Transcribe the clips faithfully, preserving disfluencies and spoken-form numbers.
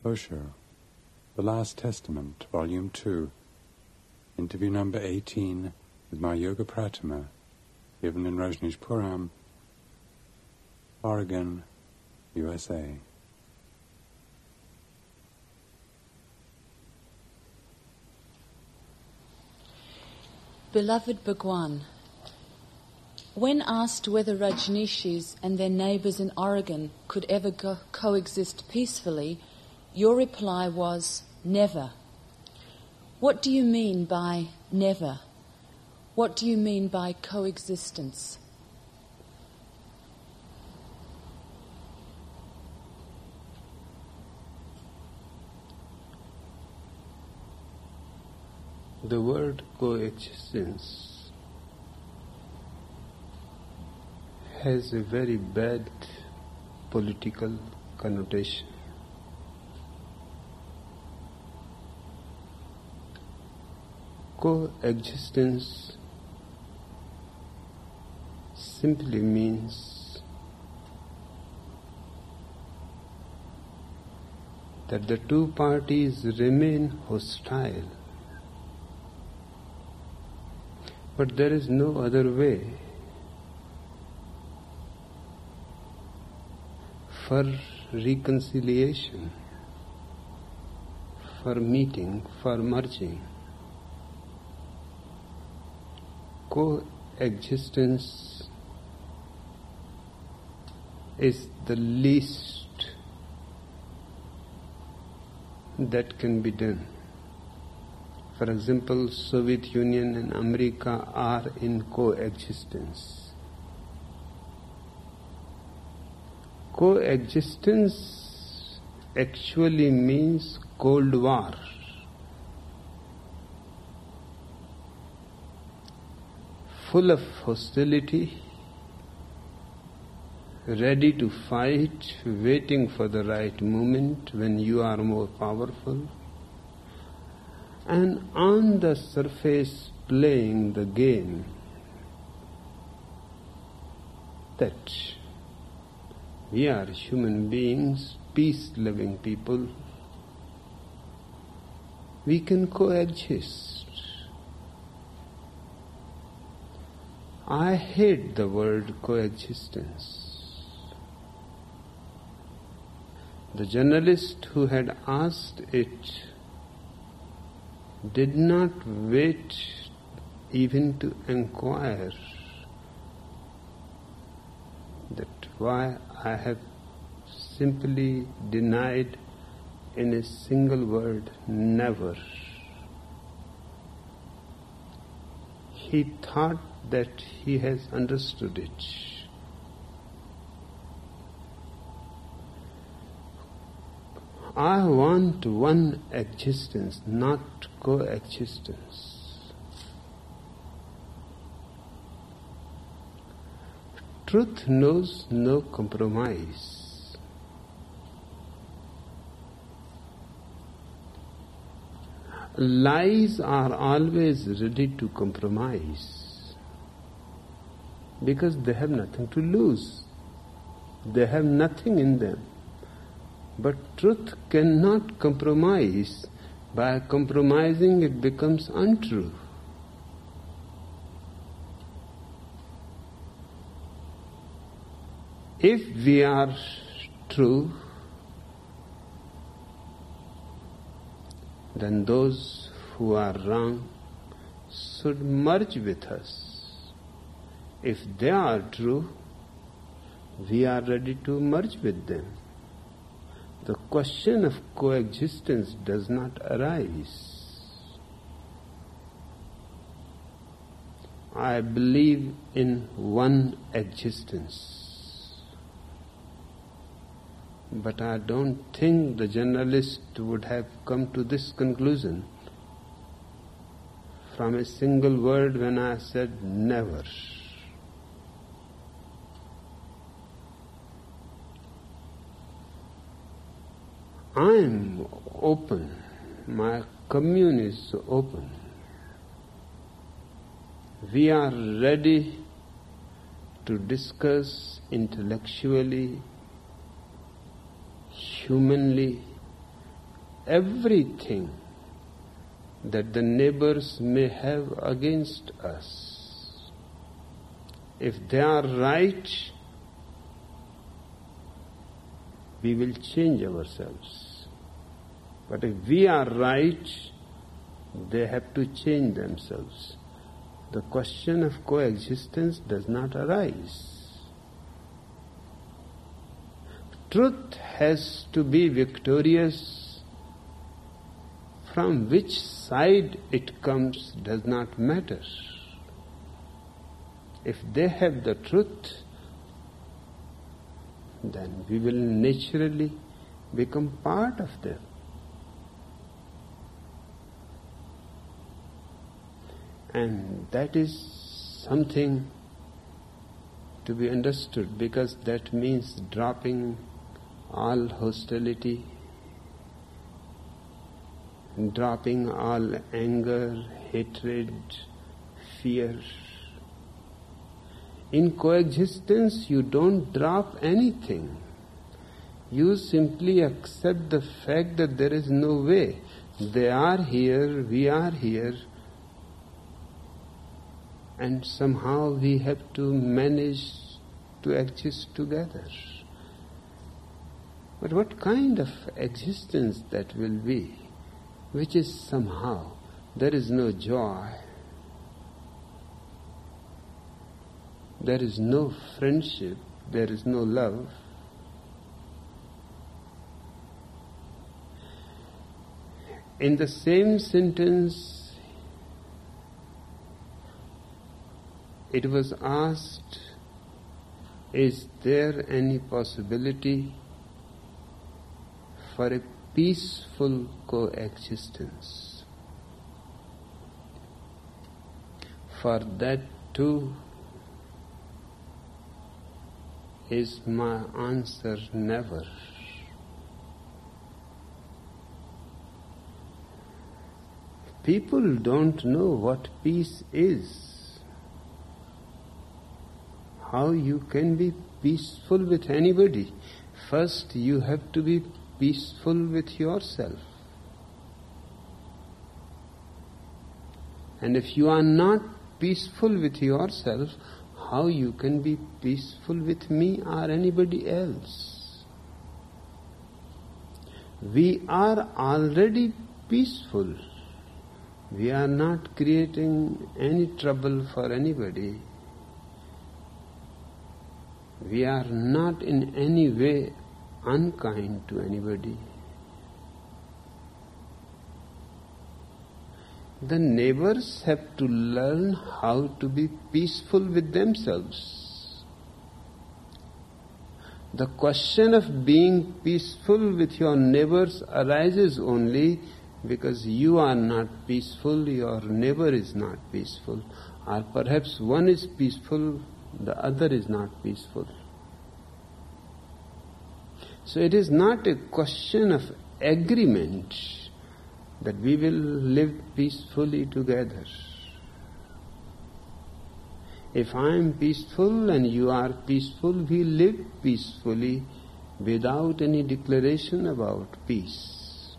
Osho, The Last Testament, Volume two, interview number eighteen with my Yoga Pratima, given in Rajneeshpuram, Oregon, U S A. Beloved Bhagwan, when asked whether Rajneeshis and their neighbours in Oregon could ever co- coexist peacefully, your reply was, never. What do you mean by never? What do you mean by coexistence? The word coexistence has a very bad political connotation. Coexistence simply means that the two parties remain hostile, but there is no other way for reconciliation, for meeting, for merging. Coexistence is the least that can be done. For example, Soviet Union and America are in coexistence. Coexistence actually means Cold War. Full of hostility, ready to fight, waiting for the right moment when you are more powerful, and on the surface playing the game that we are human beings, peace-loving people. We can coexist. I hate the word coexistence. The journalist who had asked it did not wait even to inquire that why I have simply denied in a single word, never. He thought that he has understood it. I want one existence, not coexistence. Truth knows no compromise. Lies are always ready to compromise because they have nothing to lose. They have nothing in them. But truth cannot compromise. By compromising, it becomes untrue. If we are true, then those who are wrong should merge with us. If they are true, we are ready to merge with them. The question of coexistence does not arise. I believe in one existence. But I don't think the journalist would have come to this conclusion from a single word when I said never. I am open. My commune is open. We are ready to discuss intellectually, humanly, everything that the neighbors may have against us. If they are right, we will change ourselves. But if we are right, they have to change themselves. The question of coexistence does not arise. Truth has to be victorious. From which side it comes does not matter. If they have the truth, then we will naturally become part of them. And that is something to be understood, because that means dropping all hostility, dropping all anger, hatred, fear. In coexistence, you don't drop anything. You simply accept the fact that there is no way. They are here, we are here, and somehow we have to manage to exist together. But what kind of existence that will be, which is somehow, there is no joy, there is no friendship, there is no love. In the same sentence, it was asked, is there any possibility for a peaceful coexistence? For that too is my answer, never. People don't know what peace is. How you can be peaceful with anybody? First you have to be peaceful with yourself. And if you are not peaceful with yourself, how you can be peaceful with me or anybody else? We are already peaceful. We are not creating any trouble for anybody. We are not in any way unkind to anybody. The neighbors have to learn how to be peaceful with themselves. The question of being peaceful with your neighbors arises only because you are not peaceful, your neighbor is not peaceful, or perhaps one is peaceful, the other is not peaceful. So it is not a question of agreement that we will live peacefully together. If I am peaceful and you are peaceful, we live peacefully without any declaration about peace.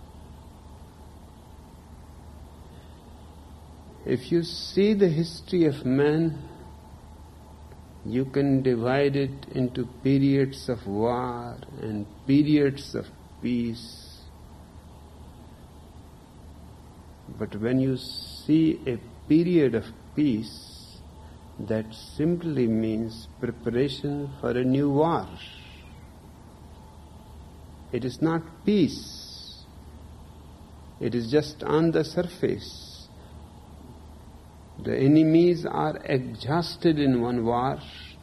If you see the history of man, you can divide it into periods of war and periods of peace. But when you see a period of peace, that simply means preparation for a new war. It is not peace. It is just on the surface. The enemies are exhausted in one war.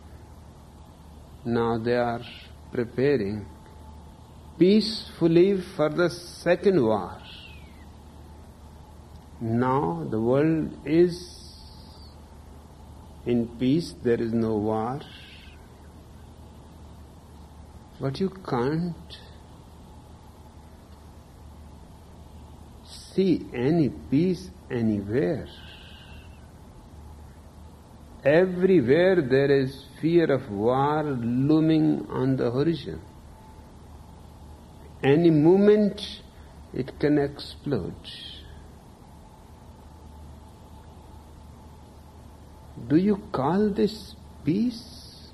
Now they are preparing peacefully for the second war. Now the world is in peace, there is no war. But you can't see any peace anywhere. Everywhere there is fear of war looming on the horizon. Any moment it can explode. Do you call this peace?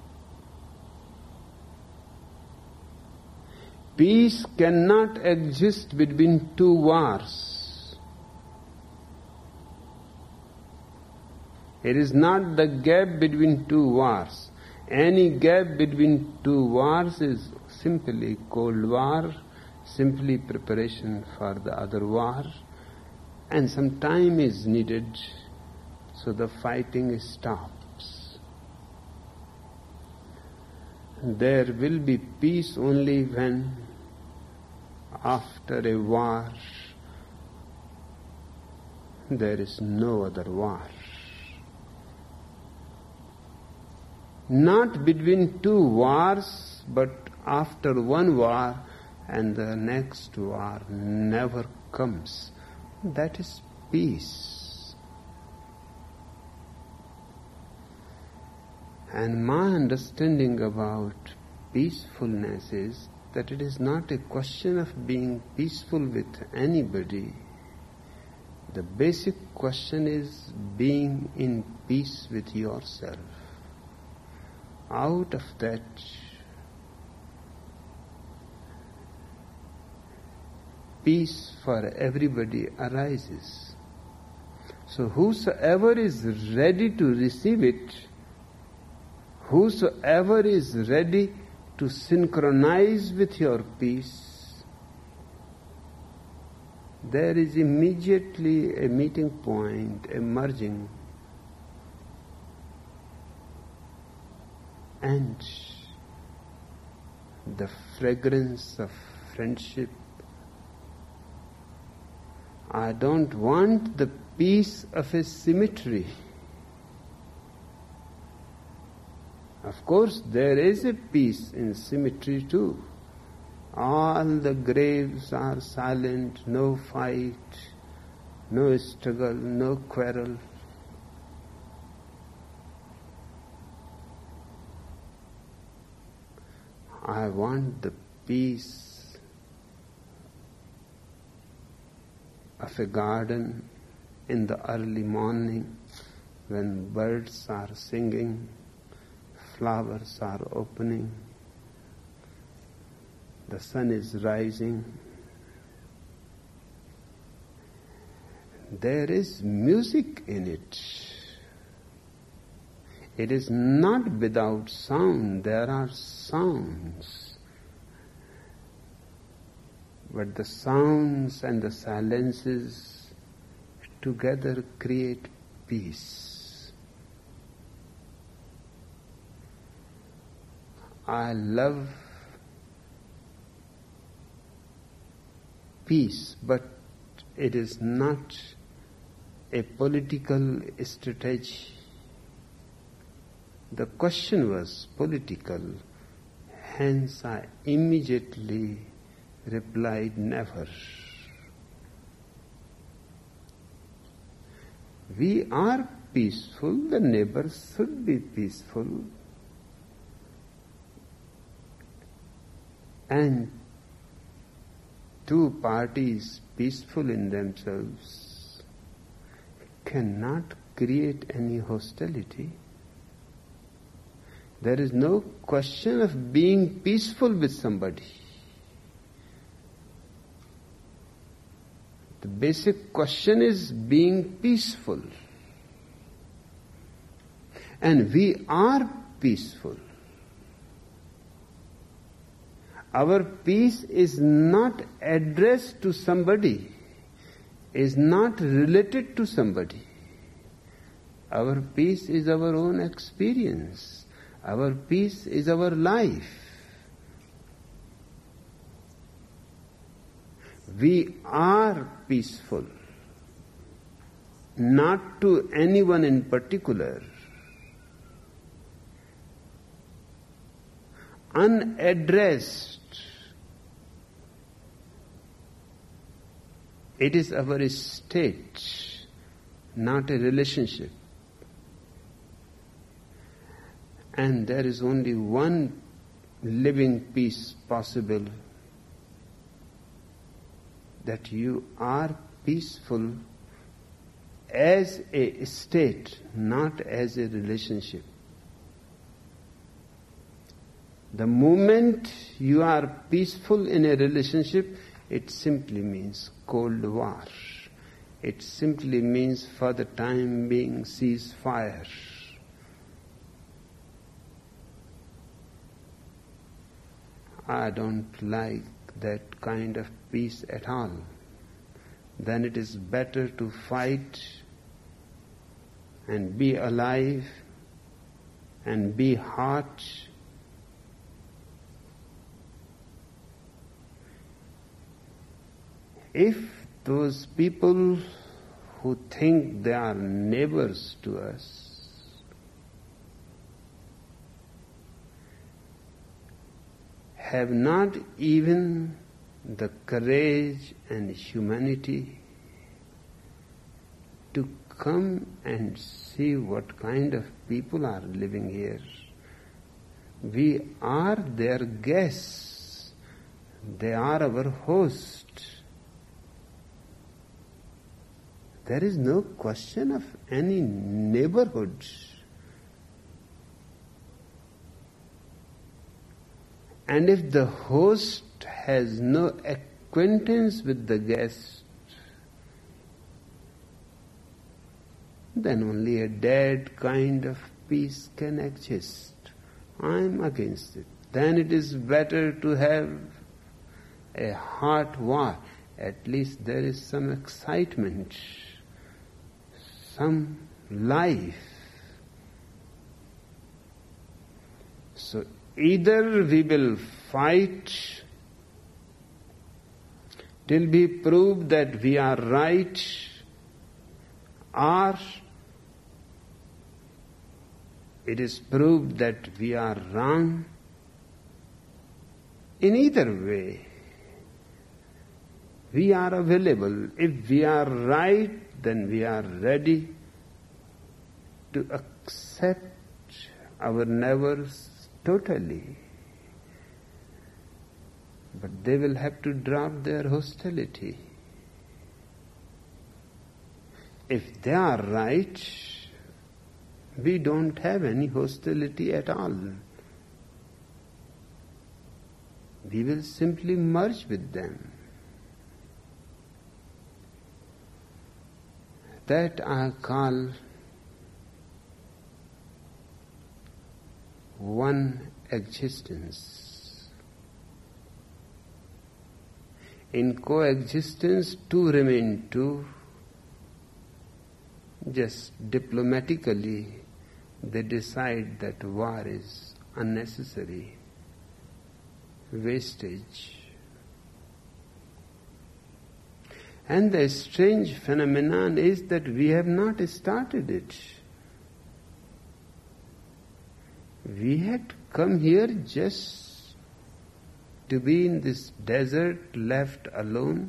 Peace cannot exist between two wars. It is not the gap between two wars. Any gap between two wars is simply Cold War, simply preparation for the other war, and some time is needed so the fighting stops. There will be peace only when, after a war, there is no other war. Not between two wars, but after one war and the next war never comes. That is peace. And my understanding about peacefulness is that it is not a question of being peaceful with anybody. The basic question is being in peace with yourself. Out of that, peace for everybody arises. So whosoever is ready to receive it, whosoever is ready to synchronize with your peace, there is immediately a meeting point, a merging. And the fragrance of friendship. I don't want the peace of a cemetery. Of course, there is a peace in cemetery too. All the graves are silent, no fight, no struggle, no quarrel. I want the peace of a garden in the early morning when birds are singing, flowers are opening, the sun is rising. There is music in it. It is not without sound. There are sounds. But the sounds and the silences together create peace. I love peace, but it is not a political strategy. The question was political, hence I immediately replied, never. We are peaceful, the neighbors should be peaceful. And two parties peaceful in themselves cannot create any hostility. There is no question of being peaceful with somebody. The basic question is being peaceful. And we are peaceful. Our peace is not addressed to somebody, is not related to somebody. Our peace is our own experience. Our peace is our life. We are peaceful, not to anyone in particular. Unaddressed, it is our state, not a relationship. And there is only one living peace possible. that you are peaceful as a state, not as a relationship. The moment you are peaceful in a relationship, it simply means Cold War. It simply means for the time being ceasefire. I don't like that kind of peace at all. Then it is better to fight and be alive and be hot. If those people who think they are neighbors to us have not even the courage and humanity to come and see what kind of people are living here. We are their guests. They are our host. There is no question of any neighborhood. And if the host has no acquaintance with the guest, then only a dead kind of peace can exist. I am against it. Then it is better to have a hot war. At least there is some excitement, some life. So either we will fight till we prove that we are right, or it is proved that we are wrong. In either way, we are available. If we are right, then we are ready to accept our neighbors totally. But they will have to drop their hostility. If they are right, we don't have any hostility at all. We will simply merge with them. That I call one existence. In coexistence, two remain two. Just diplomatically, they decide that war is unnecessary, wastage. And the strange phenomenon is that we have not started it. We had come here just to be in this desert, left alone.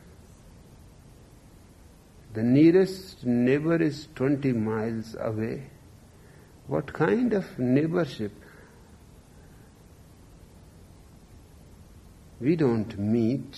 The nearest neighbor is twenty miles away. What kind of neighborship? We don't meet.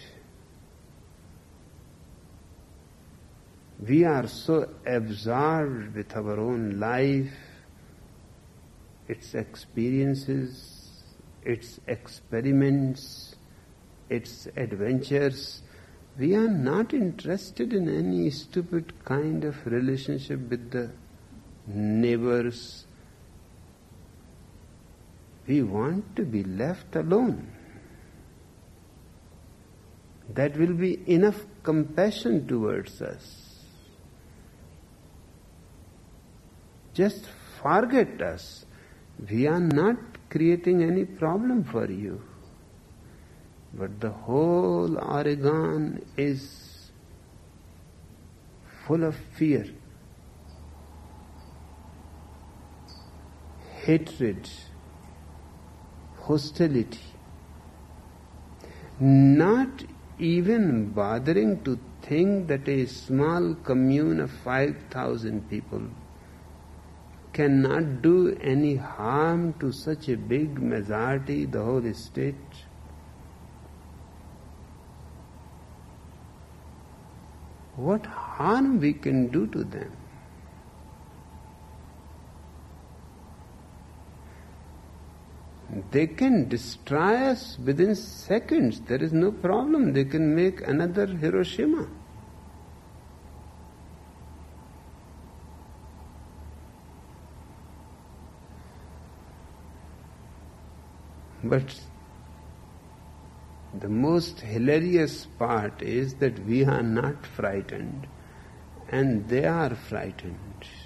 We are so absorbed with our own life, its experiences, its experiments, its adventures. We are not interested in any stupid kind of relationship with the neighbors. We want to be left alone. That will be enough compassion towards us. Just forget us. We are not creating any problem for you. But the whole Oregon is full of fear, hatred, hostility. Not even bothering to think that a small commune of five thousand people cannot do any harm to such a big majority, the whole state. what harm we can do to them? They can destroy us within seconds. There is no problem. They can make another Hiroshima. But the most hilarious part is that we are not frightened, and they are frightened.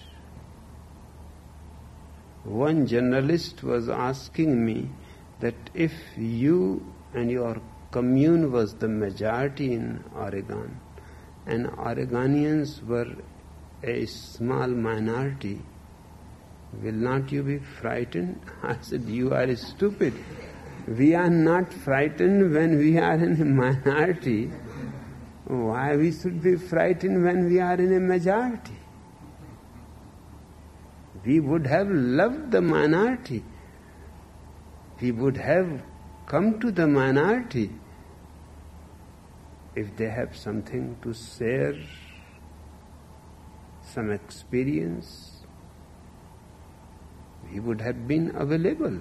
One journalist was asking me that if you and your commune was the majority in Oregon, and Oregonians were a small minority, will not you be frightened? I said, you are stupid. We are not frightened when we are in a minority. Why we should be frightened when we are in a majority? We would have loved the minority. We would have come to the minority if they have something to share, some experience. We would have been available.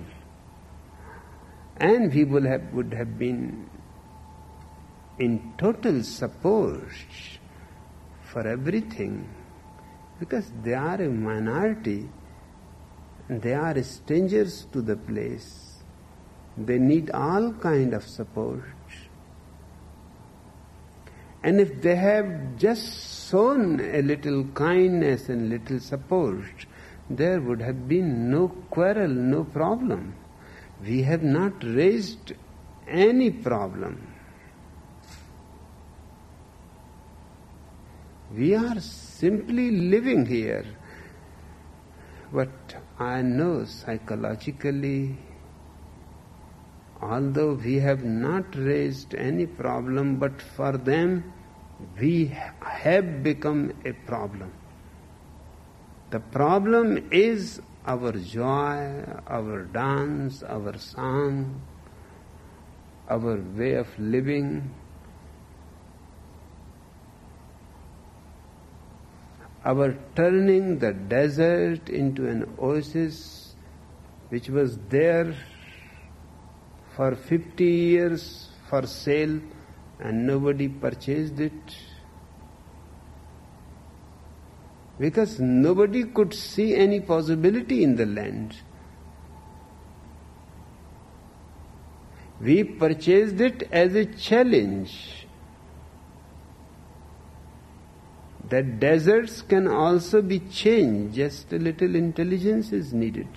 And we would have, would have been in total support for everything. Because they are a minority, and they are strangers to the place. They need all kind of support. And if they have just shown a little kindness and little support, there would have been no quarrel, no problem. We have not raised any problem. We are simply living here. But I know psychologically, although we have not raised any problem, but for them we have become a problem. The problem is our joy, our dance, our song, our way of living, our turning the desert into an oasis which was there for fifty years for sale and nobody purchased it. Because nobody could see any possibility in the land. We purchased it as a challenge that deserts can also be changed, just a little intelligence is needed.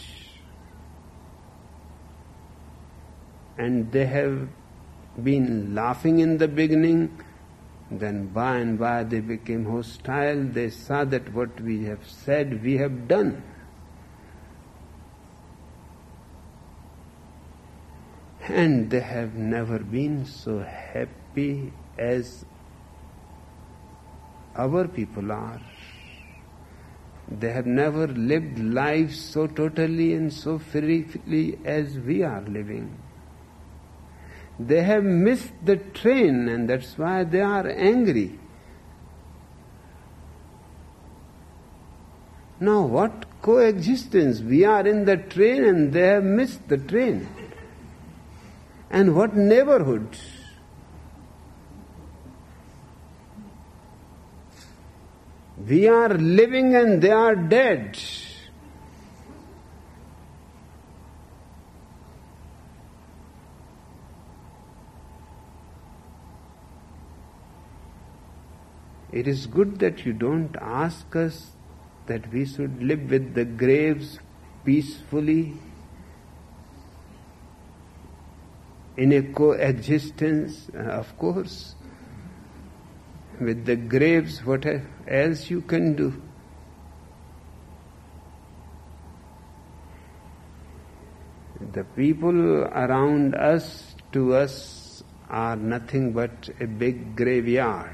And they have been laughing in the beginning, then by and by they became hostile. They saw that what we have said, we have done. And they have never been so happy as our people are. They have never lived lives so totally and so freely as we are living. They have missed the train, and that's why they are angry. Now what coexistence? We are in the train and they have missed the train. And what neighborhood? We are living and they are dead. It is good that you don't ask us that we should live with the graves peacefully in a coexistence. Uh, of course, with the graves, what else you can do? The people around us, to us, are nothing but a big graveyard.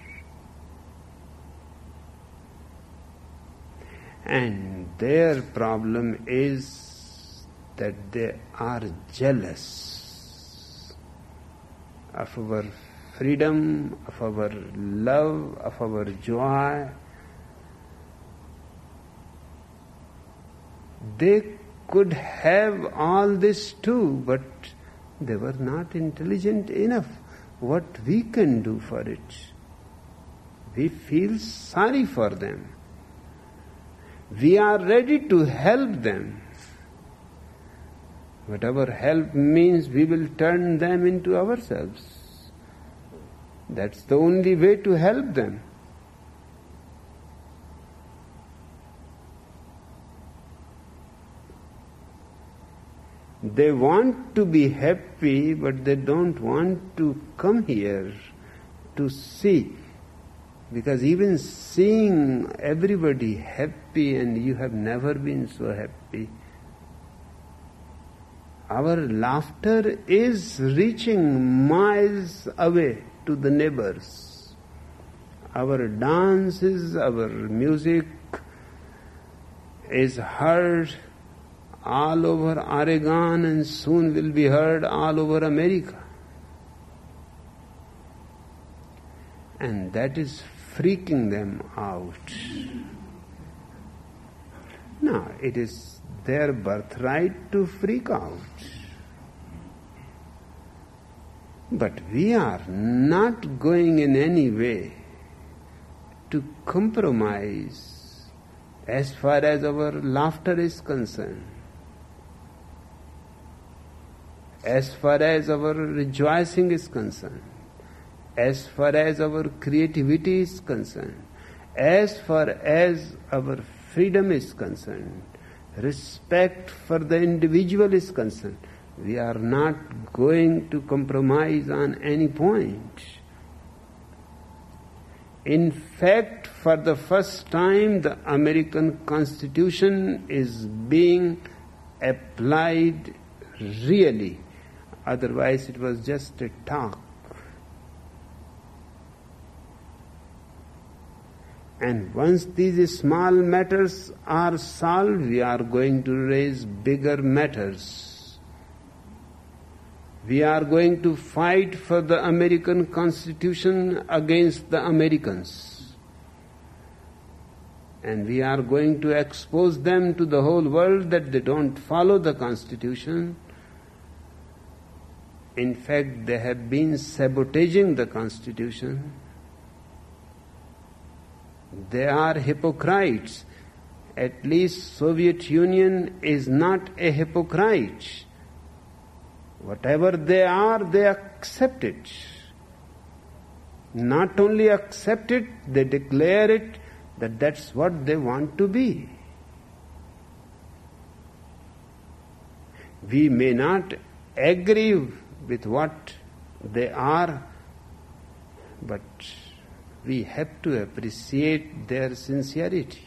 And their problem is that they are jealous of our freedom, of our love, of our joy. They could have all this too, but they were not intelligent enough. What we can do for it? We feel sorry for them. We are ready to help them. Whatever help means, we will turn them into ourselves. That's the only way to help them. They want to be happy, but they don't want to come here to see. Because even seeing everybody happy and you have never been so happy, our laughter is reaching miles away to the neighbors. Our dances, our music is heard all over Oregon and soon will be heard all over America. And that is freaking them out. No, it is their birthright to freak out. But we are not going in any way to compromise as far as our laughter is concerned, as far as our rejoicing is concerned, as far as our creativity is concerned, as far as our freedom is concerned, respect for the individual is concerned. We are not going to compromise on any point. In fact, for the first time, the American Constitution is being applied really. Otherwise, it was just a talk. And once these small matters are solved, we are going to raise bigger matters. We are going to fight for the American Constitution against the Americans. And we are going to expose them to the whole world that they don't follow the Constitution. In fact, they have been sabotaging the Constitution. They are hypocrites. At least Soviet Union is not a hypocrite. Whatever they are, they accept it. Not only accept it, they declare it that that's what they want to be. We may not agree with what they are, but we have to appreciate their sincerity.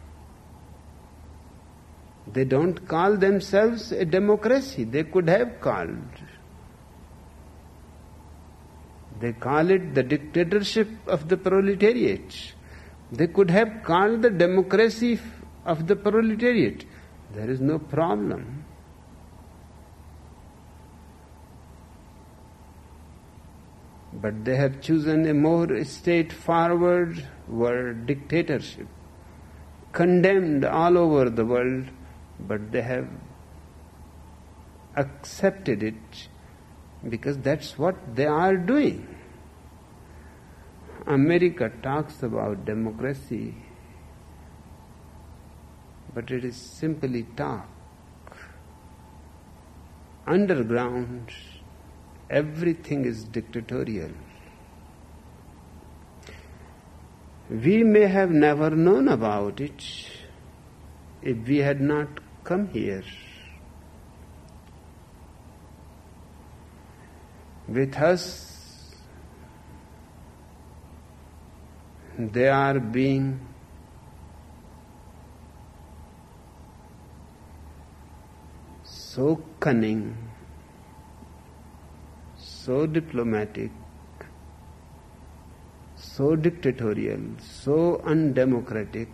They don't call themselves a democracy. They could have called. They call it the dictatorship of the proletariat. They could have called the democracy of the proletariat. There is no problem. But they have chosen a more straightforward word, dictatorship, condemned all over the world, but they have accepted it because that's what they are doing. America talks about democracy, but it is simply talk. Underground, everything is dictatorial. We may have never known about it if we had not come here. With us, they are being so cunning, so diplomatic, so dictatorial, so undemocratic,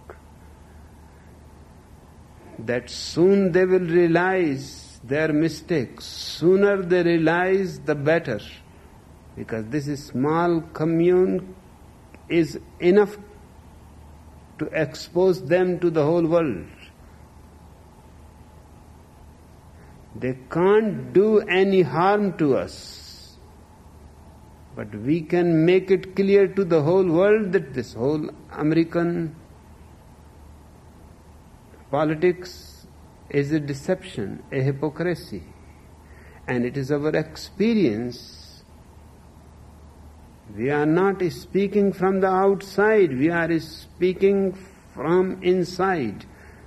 that soon they will realize their mistakes. Sooner they realize, the better. because this small commune is enough to expose them to the whole world. They can't do any harm to us, but we can make it clear to the whole world that this whole American politics is a deception, a hypocrisy, and it is our experience. We are not speaking from the outside, we are speaking from inside.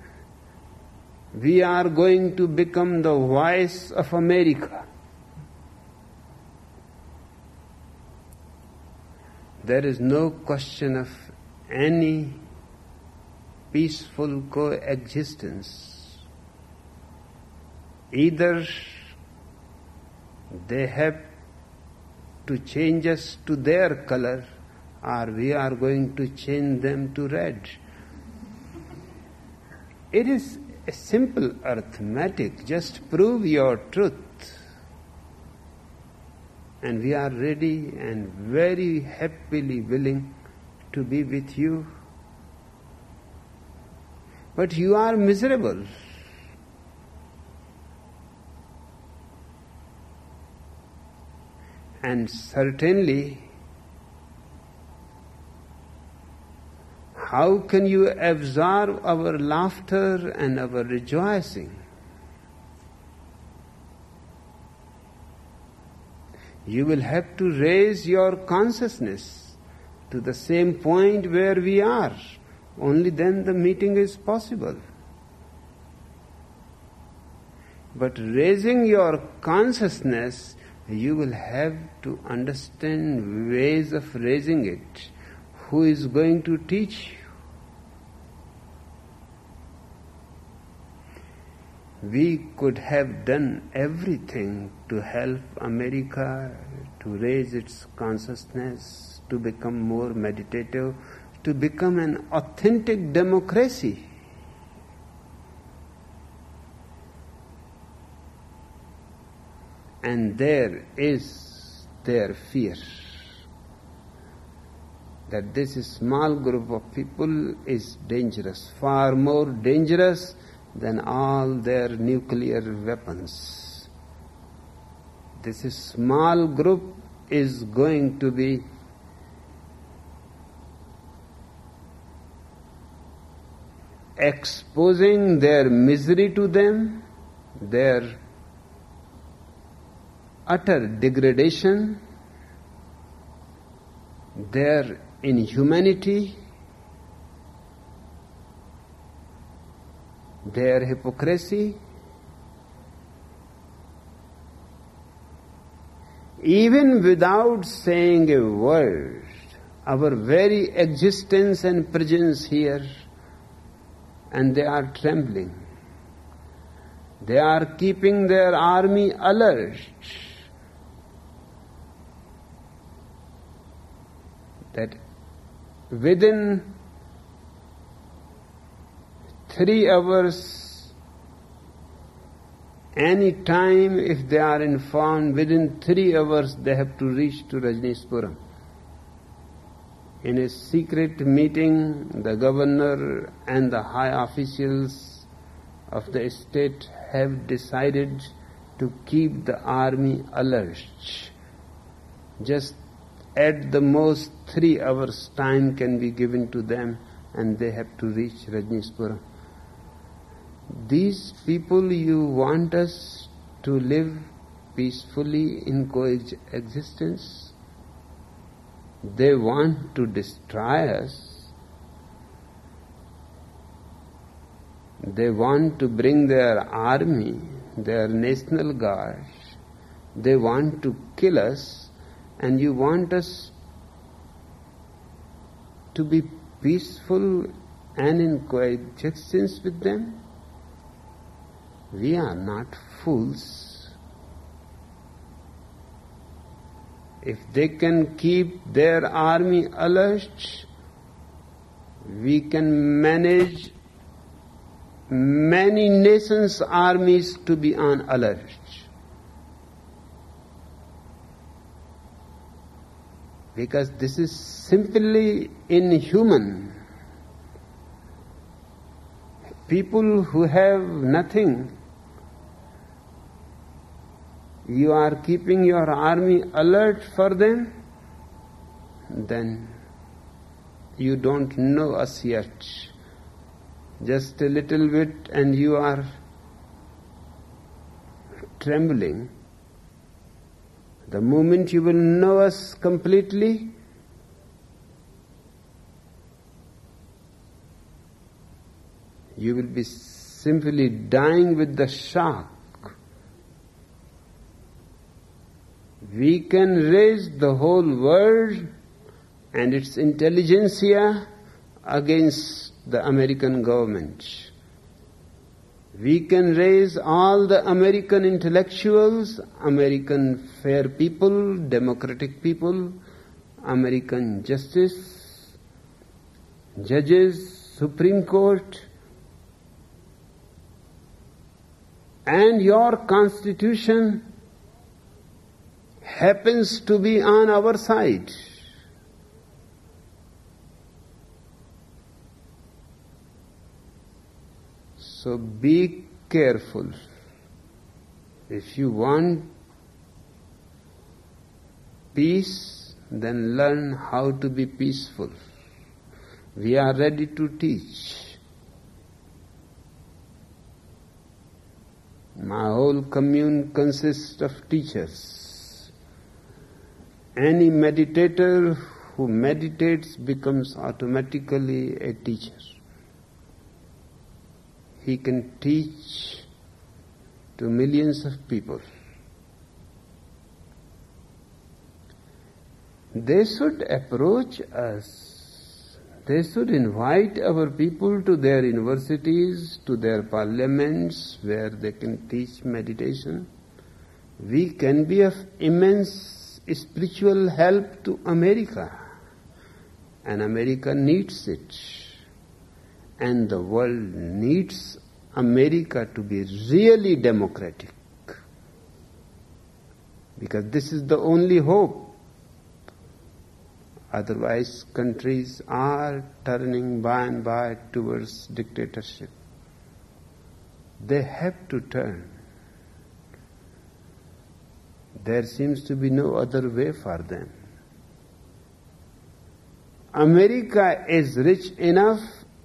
We are going to become the voice of America. There is no question of any peaceful coexistence. Either they have to change us to their color, or we are going to change them to red. It is a simple arithmetic. Just prove your truth. And we are ready and very happily willing to be with you. But you are miserable. And certainly, how can you absorb our laughter and our rejoicing? You will have to raise your consciousness to the same point where we are. Only then the meeting is possible. But raising your consciousness, you will have to understand ways of raising it. Who is going to teach you? We could have done everything to help America to raise its consciousness, to become more meditative, to become an authentic democracy. And there is their fear that this small group of people is dangerous, far more dangerous than all their nuclear weapons. This small group is going to be exposing their misery to them, their utter degradation, their inhumanity, their hypocrisy. Even without saying a word, our very existence and presence here, and they are trembling. They are keeping their army alert. That within three hours, any time if they are informed, within three hours they have to reach to Rajneeshpuram. In a secret meeting, the governor and the high officials of the state have decided to keep the army alert. Just at the most three hours time can be given to them, and they have to reach Rajneeshpuram. These people you want us to live peacefully in coexistence. They want to destroy us. They want to bring their army, their national guard. They want to kill us, and you want us to be peaceful and in coexistence with them? We are not fools. If they can keep their army alert, we can manage many nations' armies to be on alert. Because this is simply inhuman. People who have nothing, you are keeping your army alert for them, then you don't know us yet. Just a little bit and you are trembling. The moment you will know us completely, you will be simply dying with the shock. We can raise the whole world and its intelligentsia against the American government. We can raise all the American intellectuals, American fair people, democratic people, American justice, judges, Supreme Court, and your constitution happens to be on our side. So be careful. If you want peace, then learn how to be peaceful. We are ready to teach. My whole commune consists of teachers. Any meditator who meditates becomes automatically a teacher. He can teach to millions of people. They should approach us. They should invite our people to their universities, to their parliaments, where they can teach meditation. We can be of immense spiritual help to America, and America needs it. And the world needs America to be really democratic. Because this is the only hope. Otherwise, countries are turning by and by towards dictatorship. They have to turn. There seems to be no other way for them. America is rich enough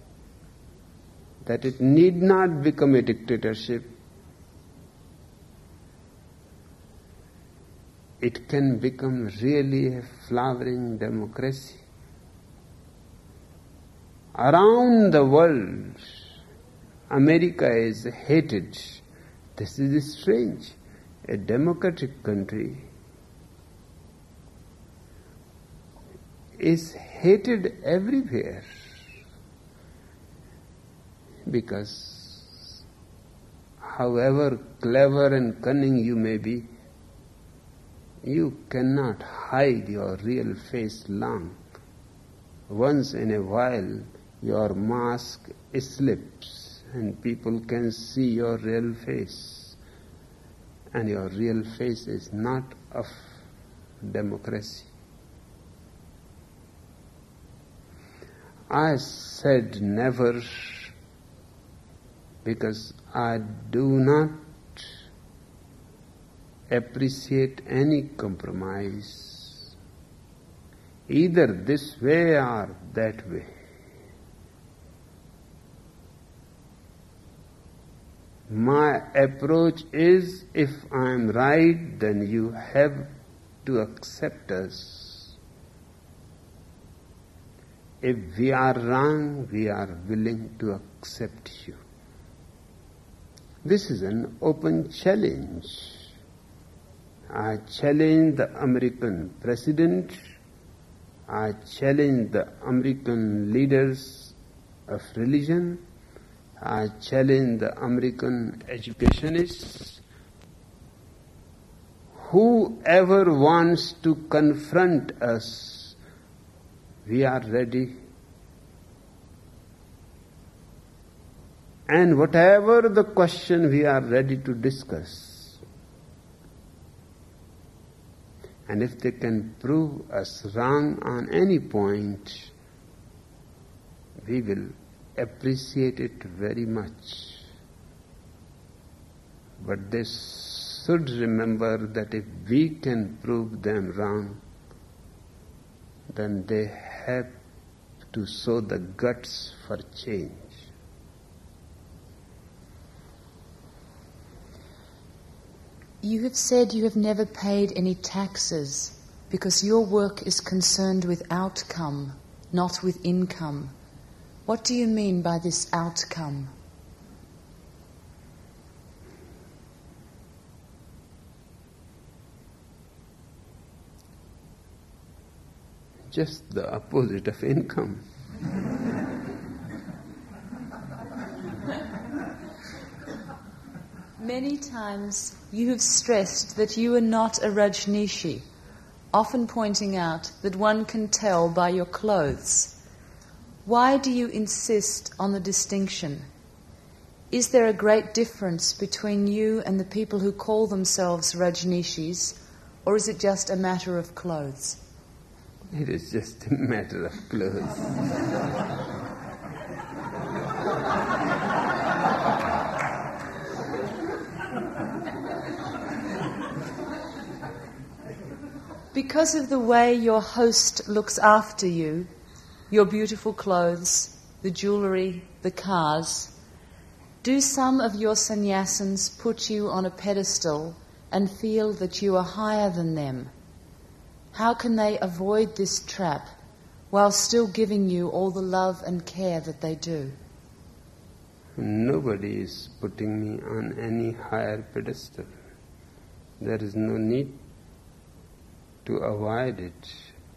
that it need not become a dictatorship. It can become really a flowering democracy. Around the world, America is hated. This is strange. A democratic country is hated everywhere. Because however clever and cunning you may be, you cannot hide your real face long. Once in a while, your mask slips and people can see your real face. And your real face is not of democracy. I said never because I do not appreciate any compromise, either this way or that way. My approach is, if I am right, then you have to accept us. If we are wrong, we are willing to accept you. This is an open challenge. I challenge the American president. I challenge the American leaders of religion. I challenge the American educationists. Whoever wants to confront us, we are ready. And whatever the question, we are ready to discuss. And if they can prove us wrong on any point, we will appreciate it very much. But they should remember that if we can prove them wrong, then they have to show the guts for change. You have said you have never paid any taxes because your work is concerned with outcome, not with income. What do you mean by this outcome? Just the opposite of income. Many times you have stressed that you are not a Rajneeshi, often pointing out that one can tell by your clothes. Why do you insist on the distinction? Is there a great difference between you and the people who call themselves Rajneeshis, or is it just a matter of clothes? It is just a matter of clothes. Because of the way your host looks after you, your beautiful clothes, the jewellery, the cars, do some of your sannyasins put you on a pedestal and feel that you are higher than them? How can they avoid this trap while still giving you all the love and care that they do? Nobody is putting me on any higher pedestal. There is no need to avoid it,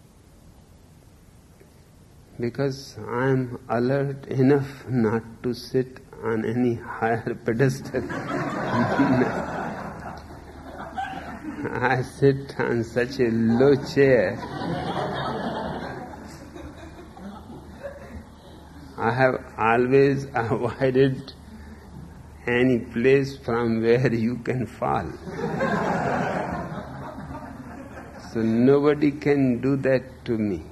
because I am alert enough not to sit on any higher pedestal. I sit on such a low chair. I have always avoided any place from where you can fall. So nobody can do that to me.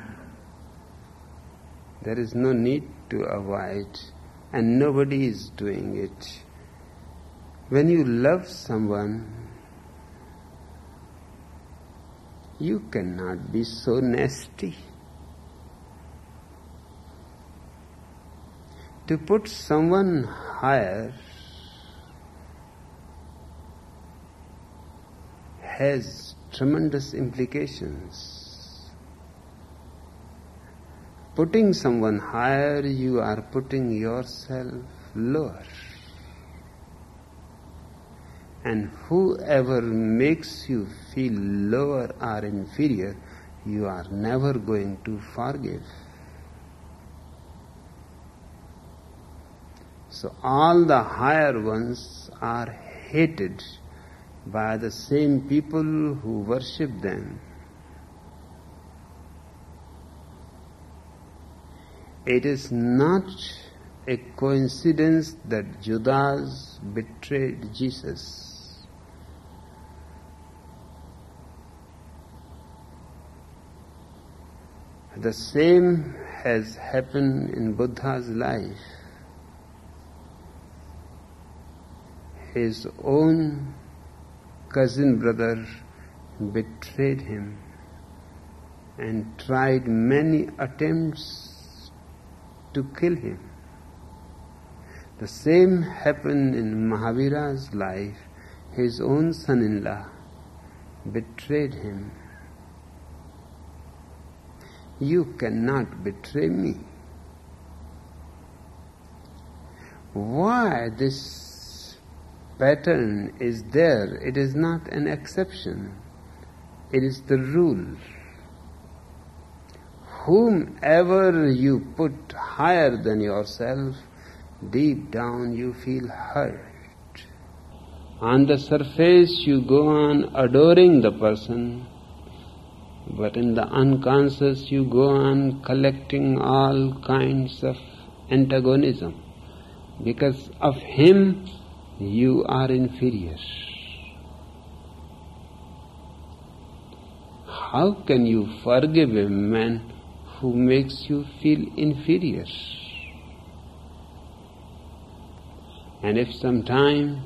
There is no need to avoid, and nobody is doing it. When you love someone, you cannot be so nasty. To put someone higher has tremendous implications. Putting someone higher, you are putting yourself lower. And whoever makes you feel lower or inferior, you are never going to forgive. So all the higher ones are hated by the same people who worship them. It is not a coincidence that Judas betrayed Jesus. The same has happened in Buddha's life. His own cousin brother betrayed him and tried many attempts to kill him. The same happened in Mahavira's life. His own son-in-law betrayed him. You cannot betray me. Why this pattern is there? It is not an exception. It is the rule. Whomever you put higher than yourself, deep down you feel hurt. On the surface you go on adoring the person, but in the unconscious you go on collecting all kinds of antagonism. Because of him you are inferior. how can you forgive a man who makes you feel inferior? And if sometime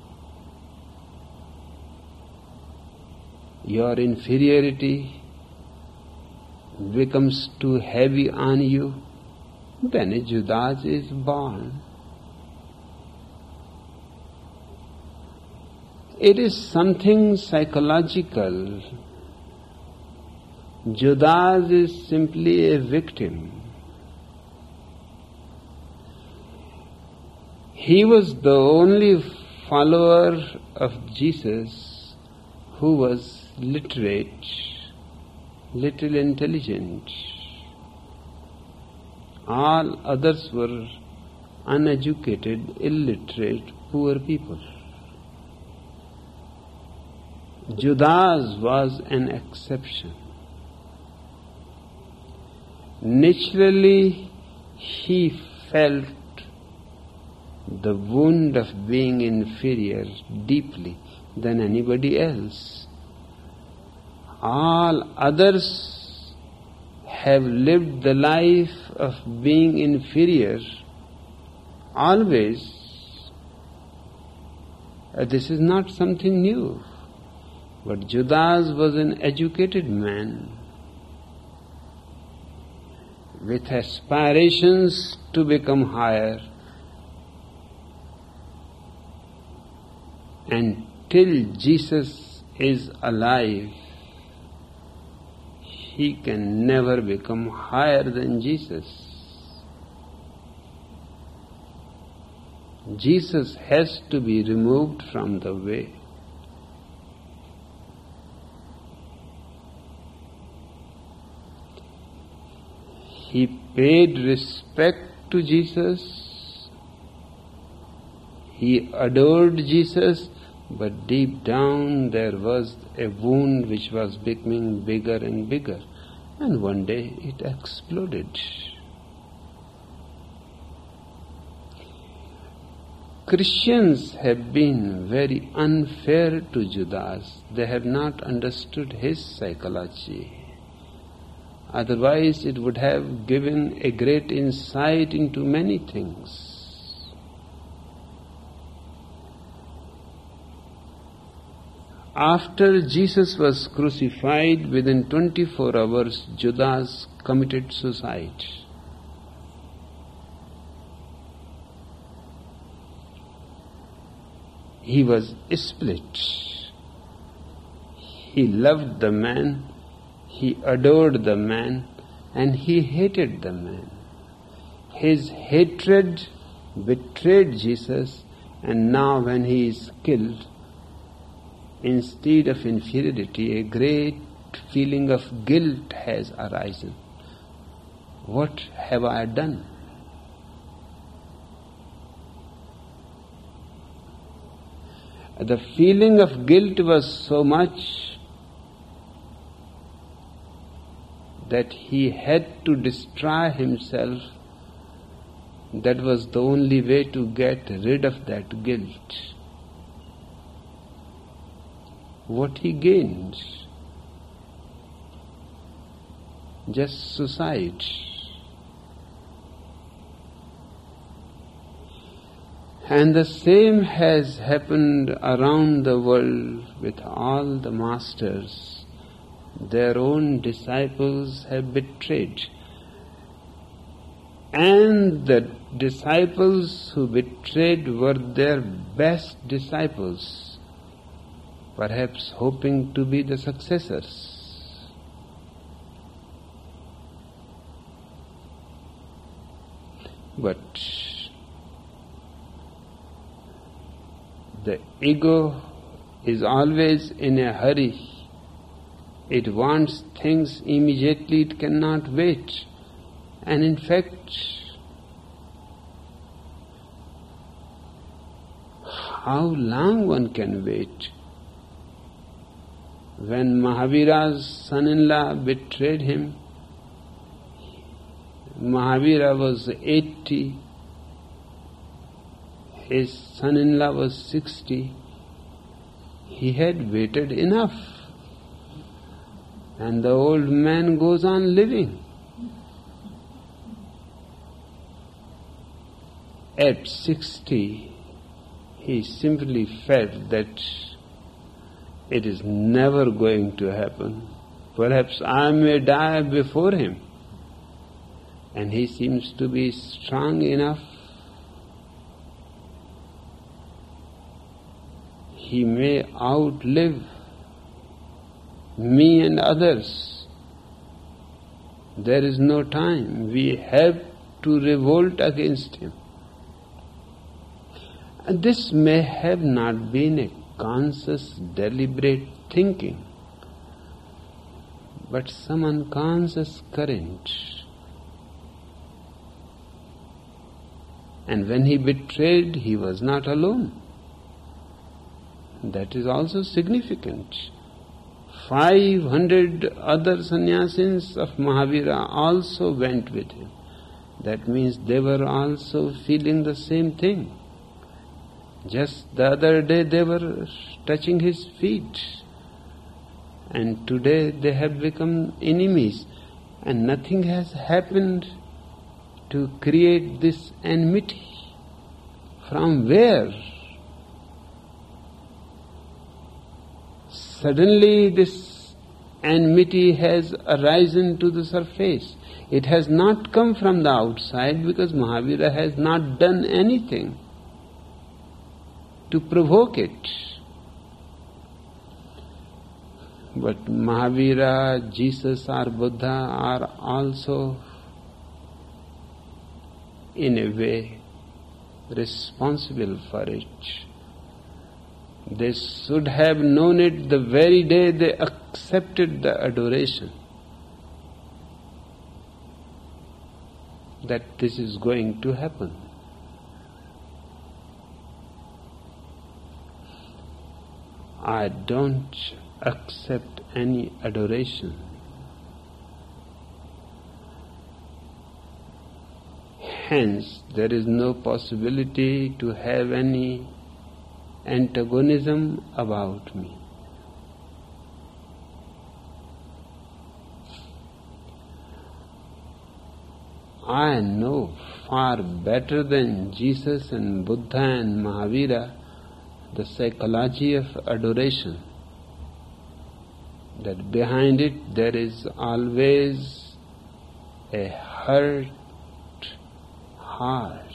your inferiority becomes too heavy on you, then a Judas is born. It is something psychological. Judas is simply a victim. He was the only follower of Jesus who was literate, little intelligent. All others were uneducated, illiterate, poor people. Judas was an exception. Naturally, he felt the wound of being inferior deeply than anybody else. All others have lived the life of being inferior always. Uh, this is not something new. But Judas was an educated man with aspirations to become higher. And till Jesus is alive, he can never become higher than Jesus. Jesus has to be removed from the way. He paid respect to Jesus. He adored Jesus, but deep down there was a wound which was becoming bigger and bigger. And one day it exploded. Christians have been very unfair to Judas. They have not understood his psychology. Otherwise, it would have given a great insight into many things. After Jesus was crucified, within twenty-four hours, Judas committed suicide. He was split. He loved the man, he adored the man, and he hated the man. His hatred betrayed Jesus, and now when he is killed, instead of inferiority, a great feeling of guilt has arisen. What have I done? The feeling of guilt was so much that he had to destroy himself. That was the only way to get rid of that guilt. What he gained? Just suicide. And the same has happened around the world with all the masters. Their own disciples have betrayed. And the disciples who betrayed were their best disciples, perhaps hoping to be the successors. But the ego is always in a hurry. It wants things immediately, it cannot wait. And in fact, how long one can wait? When Mahavira's son-in-law betrayed him, Mahavira was eighty, his son-in-law was sixty. He had waited enough. And the old man goes on living. At sixty, he simply felt that it is never going to happen. Perhaps I may die before him. And he seems to be strong enough. He may outlive me and others. There is no time. We have to revolt against him. And this may have not been a conscious, deliberate thinking, but some unconscious current. And when he betrayed, he was not alone. That is also significant. Five hundred other sannyasins of Mahavira also went with him. That means they were also feeling the same thing. Just the other day they were touching his feet, and today they have become enemies, and nothing has happened to create this enmity. From where? Suddenly this enmity has arisen to the surface. It has not come from the outside, because Mahavira has not done anything to provoke it. But Mahavira, Jesus or Buddha are also in a way responsible for it. They should have known it the very day they accepted the adoration, that this is going to happen. I don't accept any adoration. Hence, there is no possibility to have any antagonism about me. I know far better than Jesus and Buddha and Mahavira the psychology of adoration, that behind it there is always a hurt heart,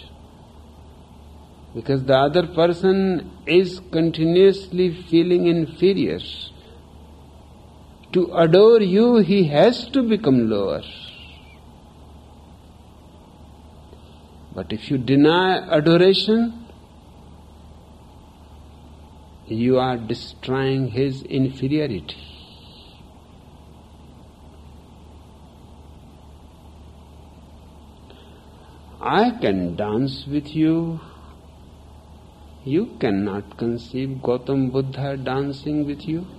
because the other person is continuously feeling inferior. To adore you, he has to become lower. But if you deny adoration, you are destroying his inferiority. I can dance with you. You cannot conceive Gautam Buddha dancing with you.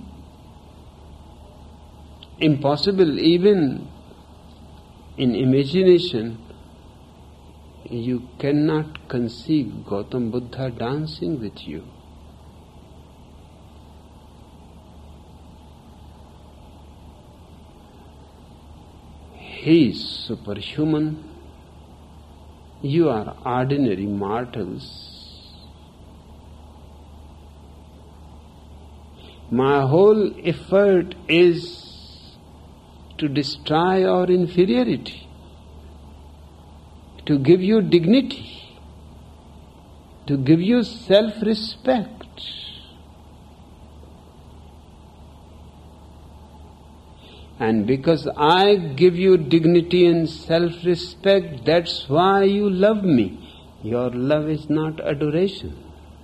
Impossible. Even in imagination, you cannot conceive Gautam Buddha dancing with you. He is superhuman. You are ordinary mortals. My whole effort is to destroy your inferiority, to give you dignity, to give you self-respect. And because I give you dignity and self-respect, that's why you love me. Your love is not adoration.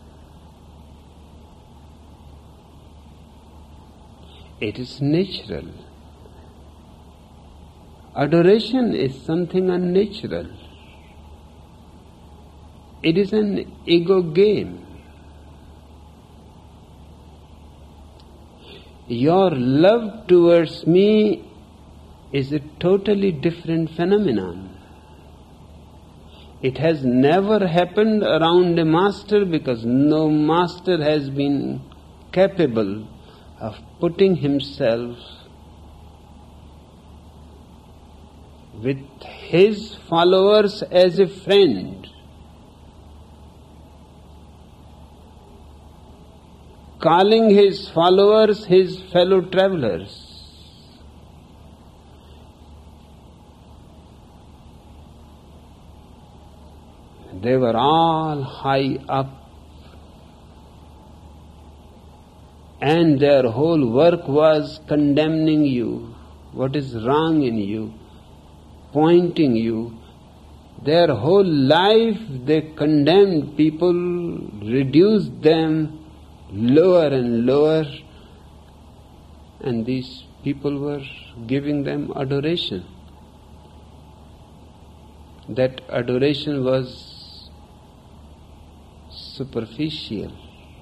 It is natural. Adoration is something unnatural. It is an ego game. Your love towards me is a totally different phenomenon. It has never happened around a master, because no master has been capable of putting himself with his followers as a friend, calling his followers his fellow travelers. They were all high up, and their whole work was condemning you, what is wrong in you, pointing you. Their whole life they condemned people, reduced them lower and lower, and these people were giving them adoration. That adoration was superficial.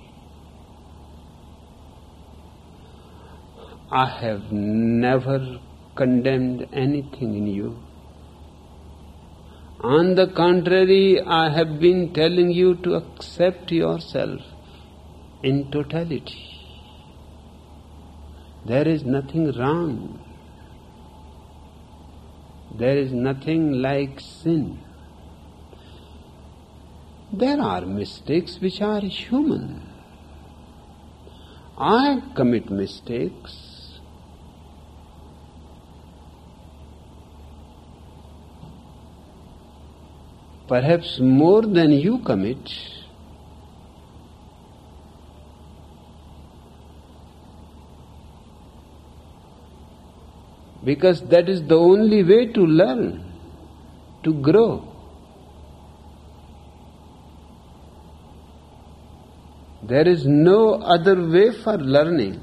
I have never condemned anything in you. On the contrary, I have been telling you to accept yourself in totality. There is nothing wrong. There is nothing like sin. There are mistakes which are human. I commit mistakes. Perhaps more than you commit. Because that is the only way to learn, to grow. There is no other way for learning.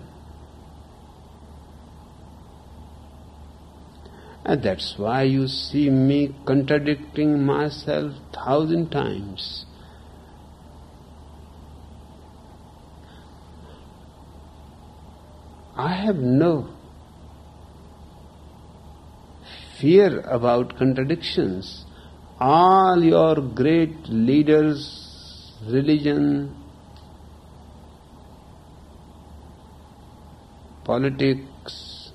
And that's why you see me contradicting myself thousand times. I have no fear about contradictions. All your great leaders, religion, politics,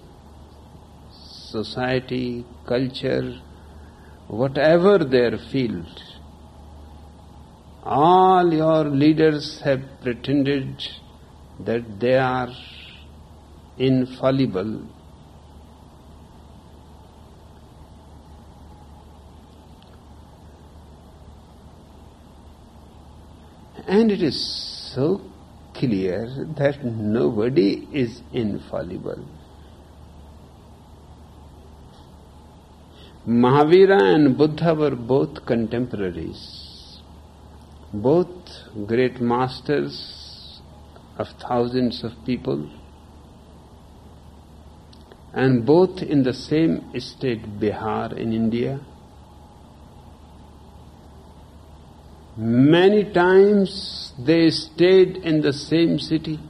society, culture, whatever their field, all your leaders have pretended that they are infallible. And it is so clear that nobody is infallible. Mahavira and Buddha were both contemporaries, both great masters of thousands of people, and both in the same state, Bihar in India. Many times they stayed in the same city.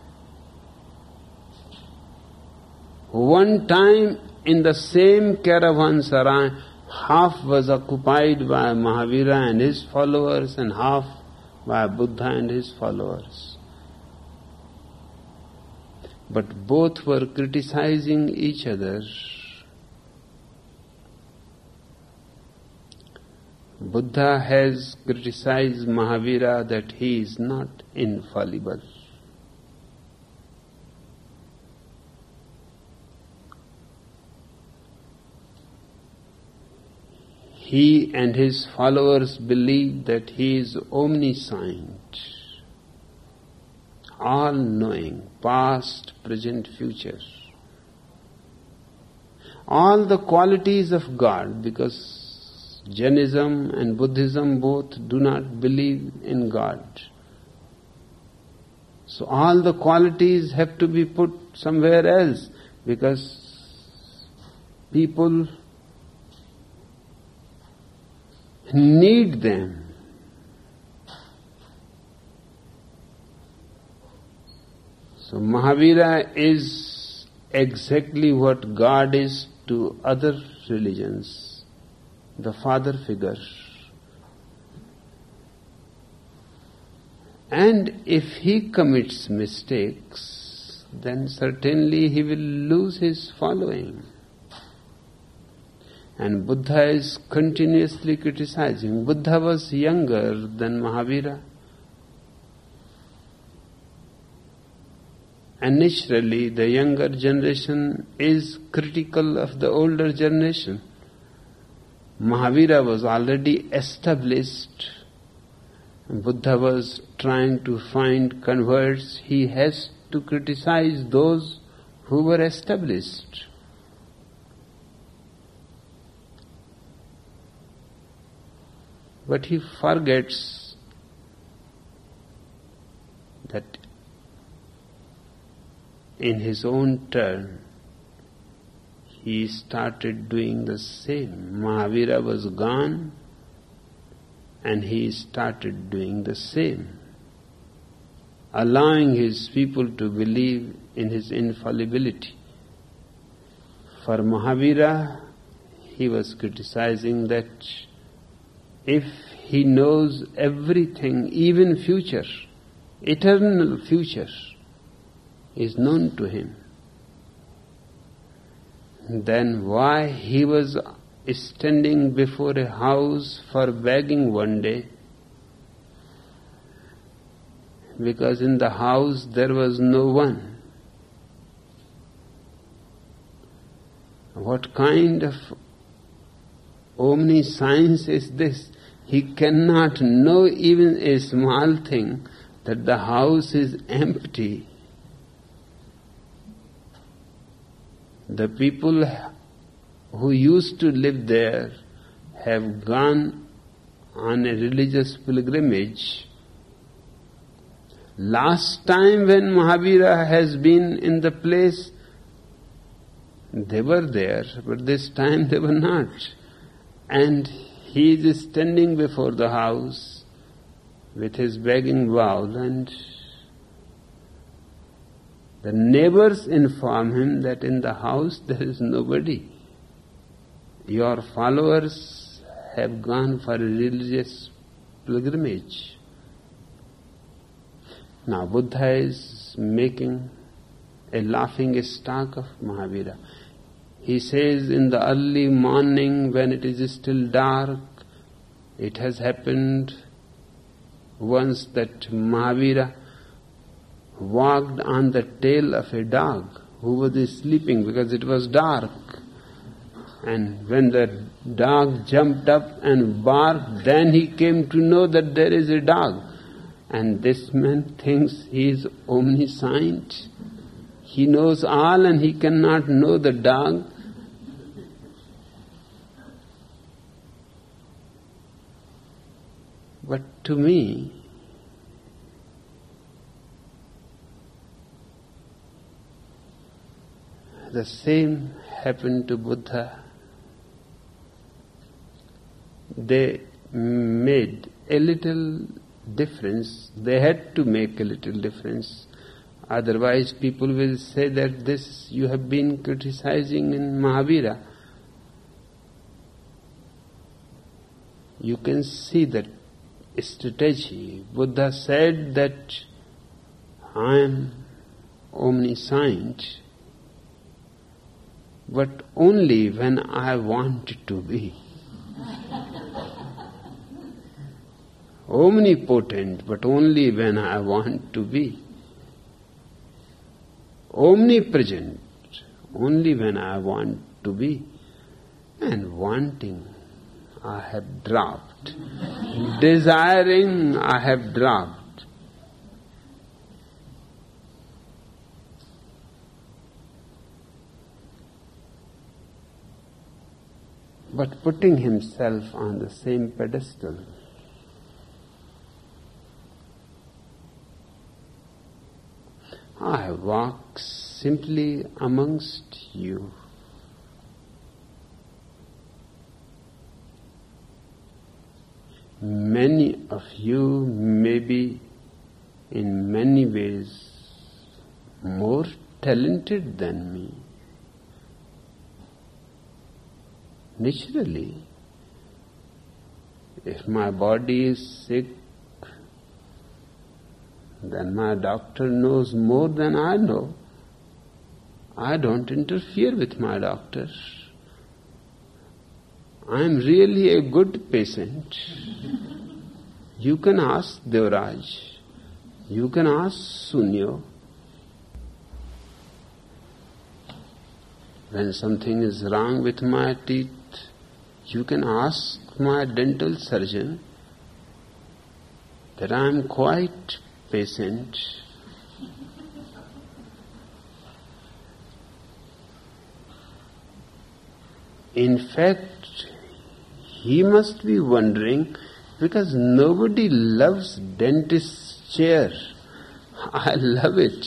One time in the same caravanserai, half was occupied by Mahavira and his followers and half by Buddha and his followers. But both were criticizing each other. Buddha has criticized Mahavira that he is not infallible. He and his followers believe that he is omniscient, all-knowing, past, present, future. All the qualities of God, because Jainism and Buddhism both do not believe in God. So all the qualities have to be put somewhere else, because people need them. So Mahavira is exactly what God is to other religions, the father figure. And if he commits mistakes, then certainly he will lose his following. And Buddha is continuously criticizing. Buddha was younger than Mahavira. And naturally, the younger generation is critical of the older generation. Mahavira was already established. Buddha was trying to find converts. He has to criticize those who were established. But he forgets that in his own turn, he started doing the same. Mahavira was gone, and he started doing the same, allowing his people to believe in his infallibility. For Mahavira, he was criticizing that if he knows everything, even future, eternal future, is known to him, then why he was standing before a house for begging one day? Because in the house there was no one. What kind of omniscience is this? He cannot know even a small thing, that the house is empty. The people who used to live there have gone on a religious pilgrimage. Last time when Mahavira has been in the place, they were there, but this time they were not. And he is standing before the house with his begging bowl, and the neighbors inform him that in the house there is nobody. Your followers have gone for a religious pilgrimage. Now Buddha is making a laughing stock of Mahavira. He says, in the early morning when it is still dark, it has happened once that Mahavira walked on the tail of a dog who was sleeping because it was dark. And when the dog jumped up and barked, then he came to know that there is a dog. And this man thinks he is omniscient. He knows all and he cannot know the dog. But to me, the same happened to Buddha. They made a little difference. They had to make a little difference. Otherwise people will say that this you have been criticizing in Mahavira. You can see that strategy. Buddha said that I am omniscient, but only when I want to be. Omnipotent, but only when I want to be. Omnipresent, only when I want to be. And wanting, I have dropped. Desiring, I have dropped. But putting himself on the same pedestal, I walk simply amongst you. Many of you may be in many ways more talented than me. Naturally, if my body is sick, then my doctor knows more than I know. I don't interfere with my doctor. I am really a good patient. You can ask Devraj. You can ask Sunyo. When something is wrong with my teeth, you can ask my dental surgeon that I am quite patient. In fact, he must be wondering, because nobody loves dentist's chair. I love it.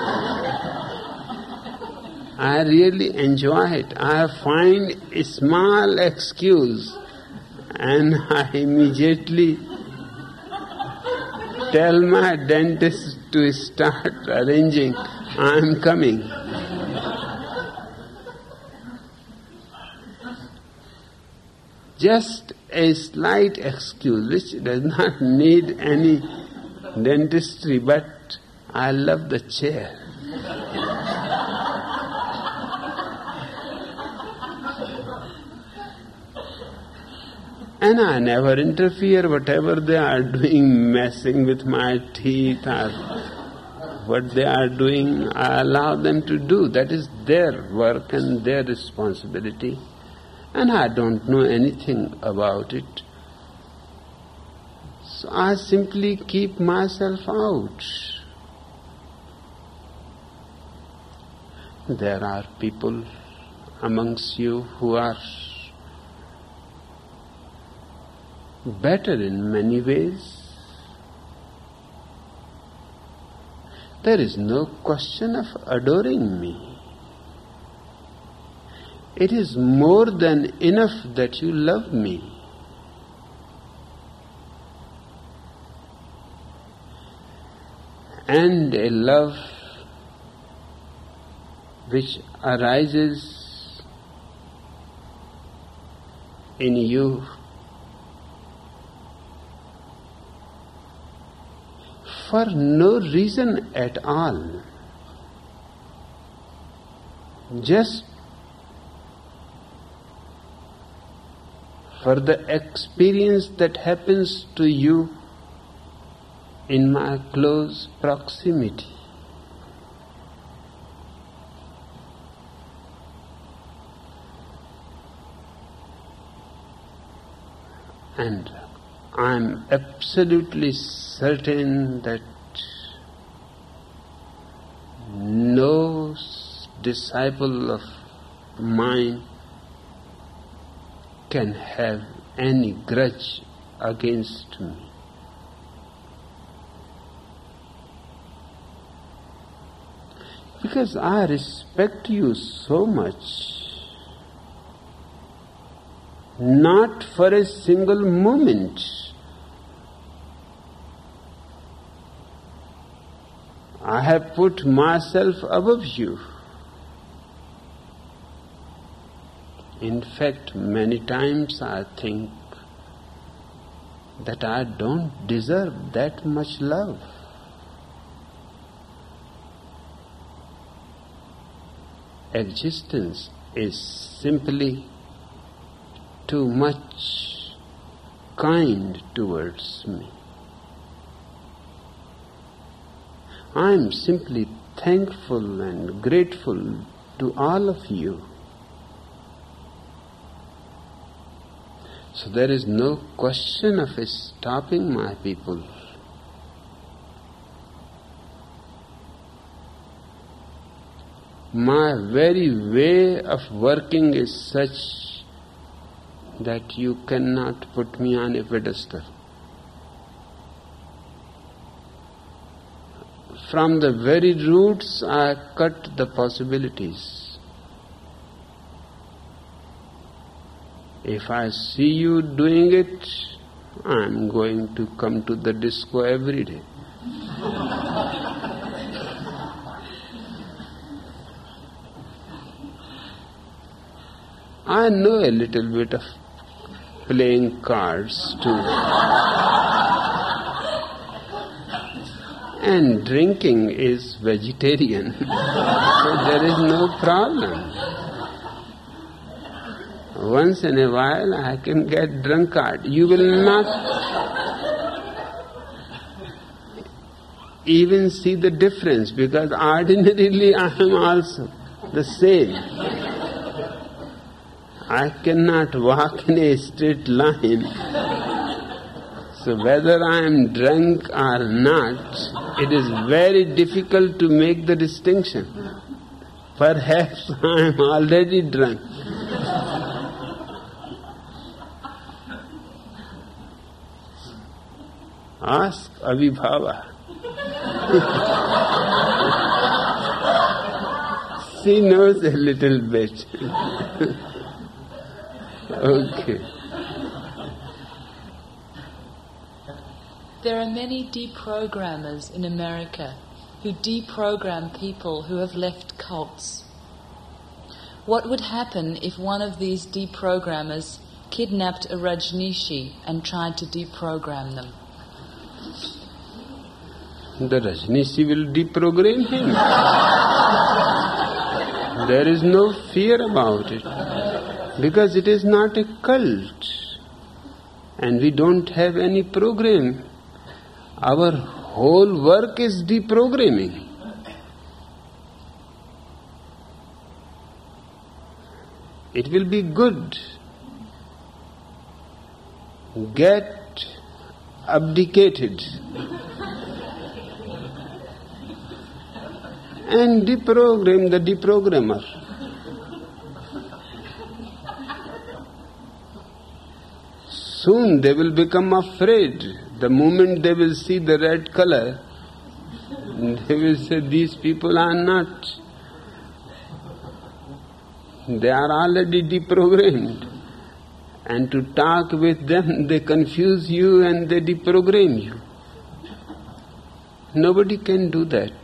I really enjoy it. I find a small excuse and I immediately tell my dentist to start arranging. I am coming. Just a slight excuse which does not need any dentistry, but I love the chair. And I never interfere, whatever they are doing, messing with my teeth or what they are doing, I allow them to do. That is their work and their responsibility. And I don't know anything about it. So I simply keep myself out. There are people amongst you who are better in many ways. There is no question of adoring me. It is more than enough that you love me. And a love which arises in you for no reason at all, just for the experience that happens to you in my close proximity. And I am absolutely certain that no disciple of mine can have any grudge against me. Because I respect you so much, not for a single moment. I have put myself above you. In fact, many times I think that I don't deserve that much love. Existence is simply too much kind towards me. I am simply thankful and grateful to all of you. So there is no question of stopping my people. My very way of working is such that you cannot put me on a pedestal. From the very roots I cut the possibilities. If I see you doing it, I am going to come to the disco every day. I know a little bit of playing cards too. And drinking is vegetarian, so there is no problem. once in a while I can get drunkard. You will not even see the difference, because ordinarily I am also the same. I cannot walk in a straight line. So whether I am drunk or not, it is very difficult to make the distinction. Perhaps I am already drunk. Ask Abhibhava. She knows a little bit. Okay. There are many deprogrammers in America who deprogram people who have left cults. What would happen if one of these deprogrammers kidnapped a Rajneeshi and tried to deprogram them? The Rajneeshi will deprogram him. There is no fear about it, because it is not a cult and we don't have any program. Our whole work is deprogramming. It will be good. Get abdicated and deprogram the deprogrammer. Soon they will become afraid. The moment they will see the red color, they will say, these people are not. They are already deprogrammed. And to talk with them, they confuse you and they deprogram you. Nobody can do that.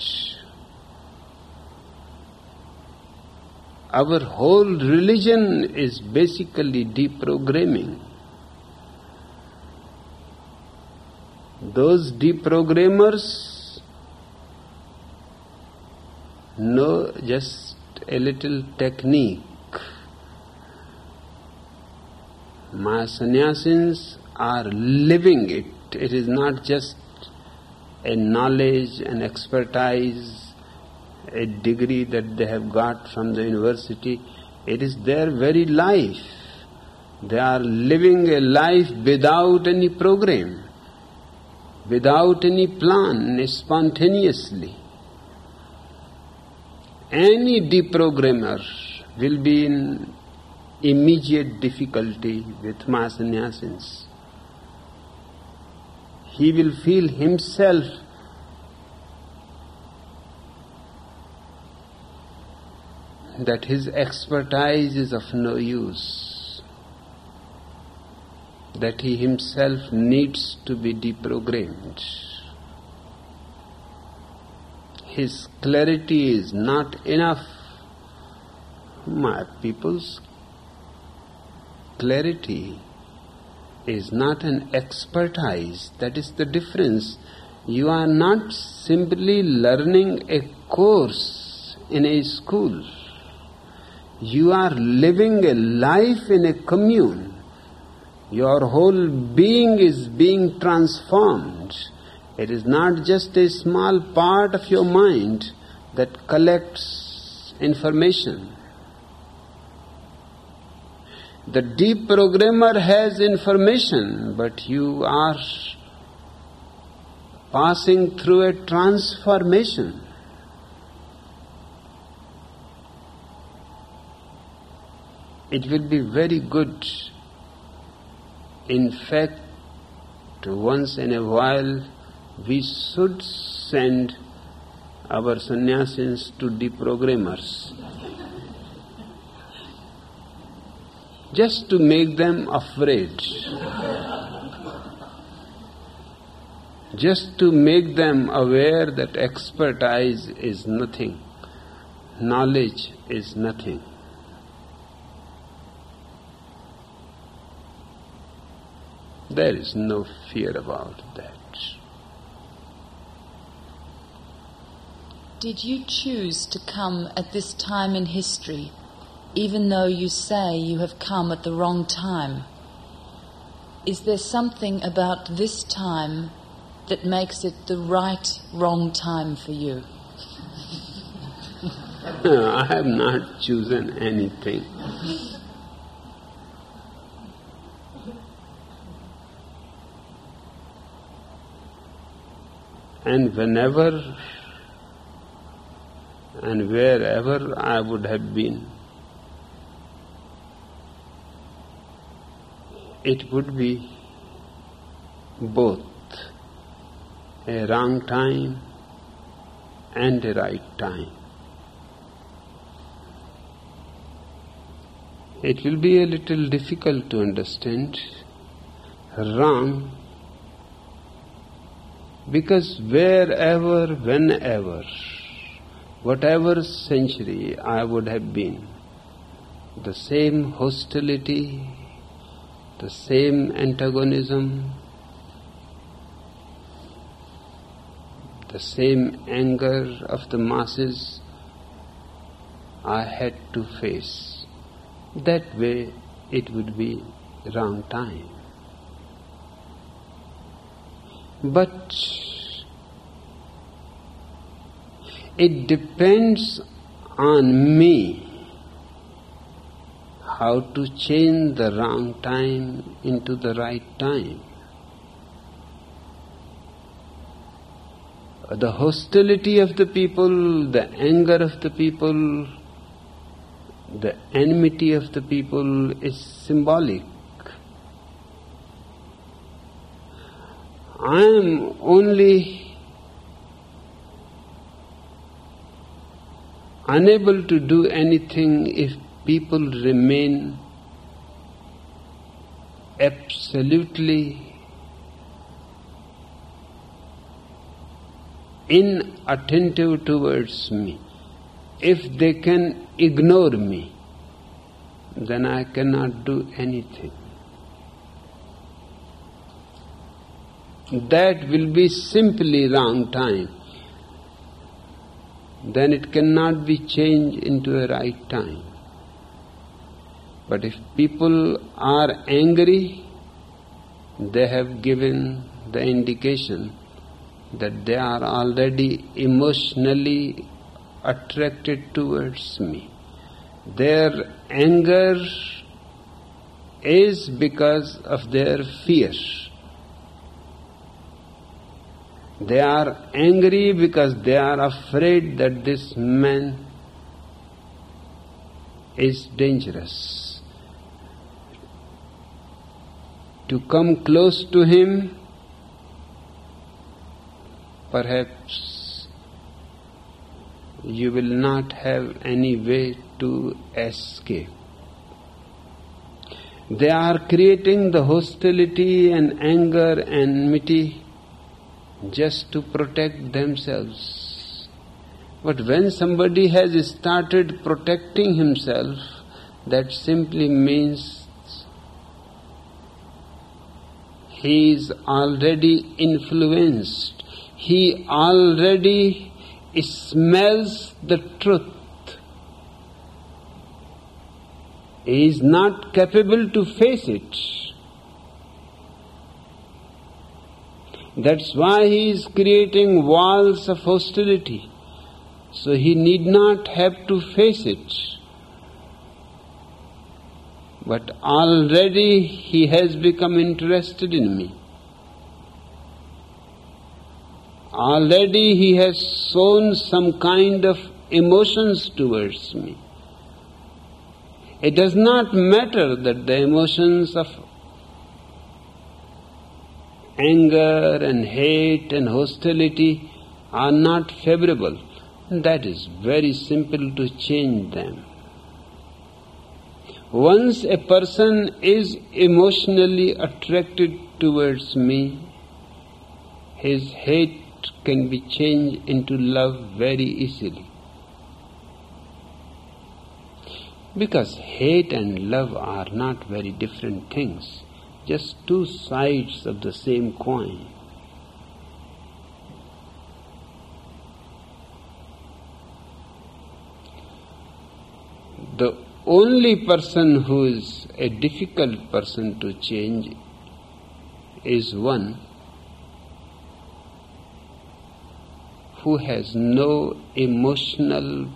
Our whole religion is basically deprogramming. Those deprogrammers know just a little technique. My sannyasins are living it. It is not just a knowledge, an expertise, a degree that they have got from the university. It is their very life. They are living a life without any program, without any plan, spontaneously. Any deprogrammer will be in immediate difficulty with my sannyasins. He will feel himself that his expertise is of no use, that he himself needs to be deprogrammed. His clarity is not enough. My people's clarity is not an expertise. That is the difference. You are not simply learning a course in a school. You are living a life in a commune. Your whole being is being transformed. It is not just a small part of your mind that collects information. The deprogrammer has information, but you are passing through a transformation. It will be very good, in fact, once in a while we should send our sannyasins to deprogrammers, just to make them afraid, just to make them aware that expertise is nothing, knowledge is nothing. There is no fear about that. Did you choose to come at this time in history even though you say you have come at the wrong time? Is there something about this time that makes it the right wrong time for you? I have not chosen anything. And whenever and wherever I would have been, it would be both a wrong time and a right time. It will be a little difficult to understand wrong, because wherever, whenever, whatever century I would have been, the same hostility, the same antagonism, the same anger of the masses I had to face. That way it would be wrong time. But it depends on me how to change the wrong time into the right time. The hostility of the people, the anger of the people, the enmity of the people is symbolic. I am only unable to do anything if people remain absolutely inattentive towards me. If they can ignore me, then I cannot do anything. That will be simply wrong time. Then it cannot be changed into a right time. But if people are angry, they have given the indication that they are already emotionally attracted towards me. Their anger is because of their fear. They are angry because they are afraid that this man is dangerous. To come close to him, perhaps you will not have any way to escape. They are creating the hostility and anger and enmity just to protect themselves. But when somebody has started protecting himself, that simply means he is already influenced. He already smells the truth. He is not capable to face it. That's why he is creating walls of hostility. So he need not have to face it. But already he has become interested in me. Already he has shown some kind of emotions towards me. It does not matter that the emotions of anger and hate and hostility are not favorable. That is very simple to change them. Once a person is emotionally attracted towards me, his hate can be changed into love very easily. Because hate and love are not very different things, just two sides of the same coin. The only person who is a difficult person to change is one who has no emotional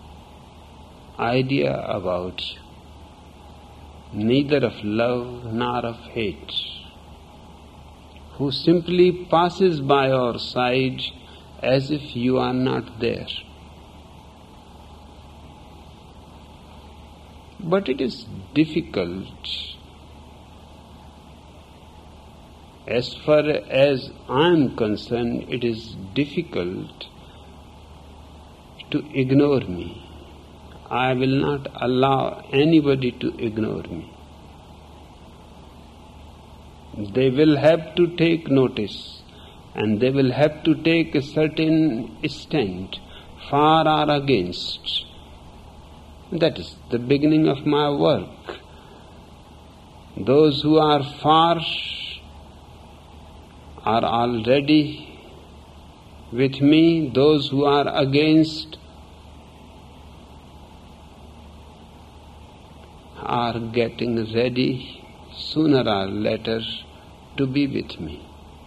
idea about you, neither of love nor of hate, who simply passes by our side as if you are not there. But it is difficult, as far as I am concerned, it is difficult to ignore me. I will not allow anybody to ignore me. They will have to take notice, and they will have to take a certain stand, for or against. That is the beginning of my work. Those who are for are already with me. Those who are against are getting ready sooner or later to be with me.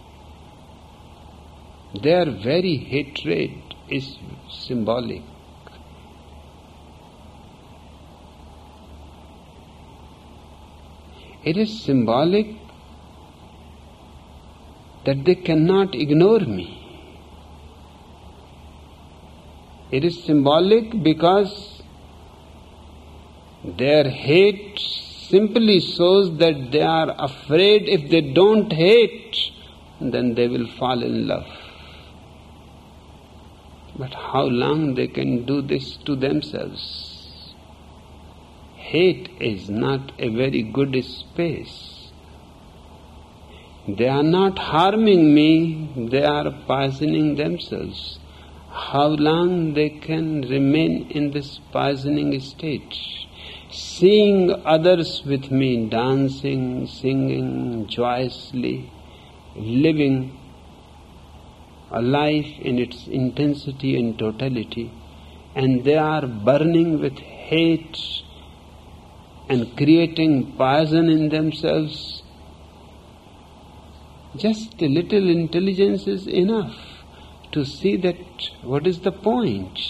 Their very hatred is symbolic. It is symbolic that they cannot ignore me. It is symbolic because their hate simply shows that they are afraid if they don't hate, then they will fall in love. But how long they can do this to themselves? Hate is not a very good space. They are not harming me, they are poisoning themselves. How long they can remain in this poisoning state? Seeing others with me dancing, singing, joyously, living a life in its intensity and totality, and they are burning with hate and creating poison in themselves. Just a little intelligence is enough to see that what is the point.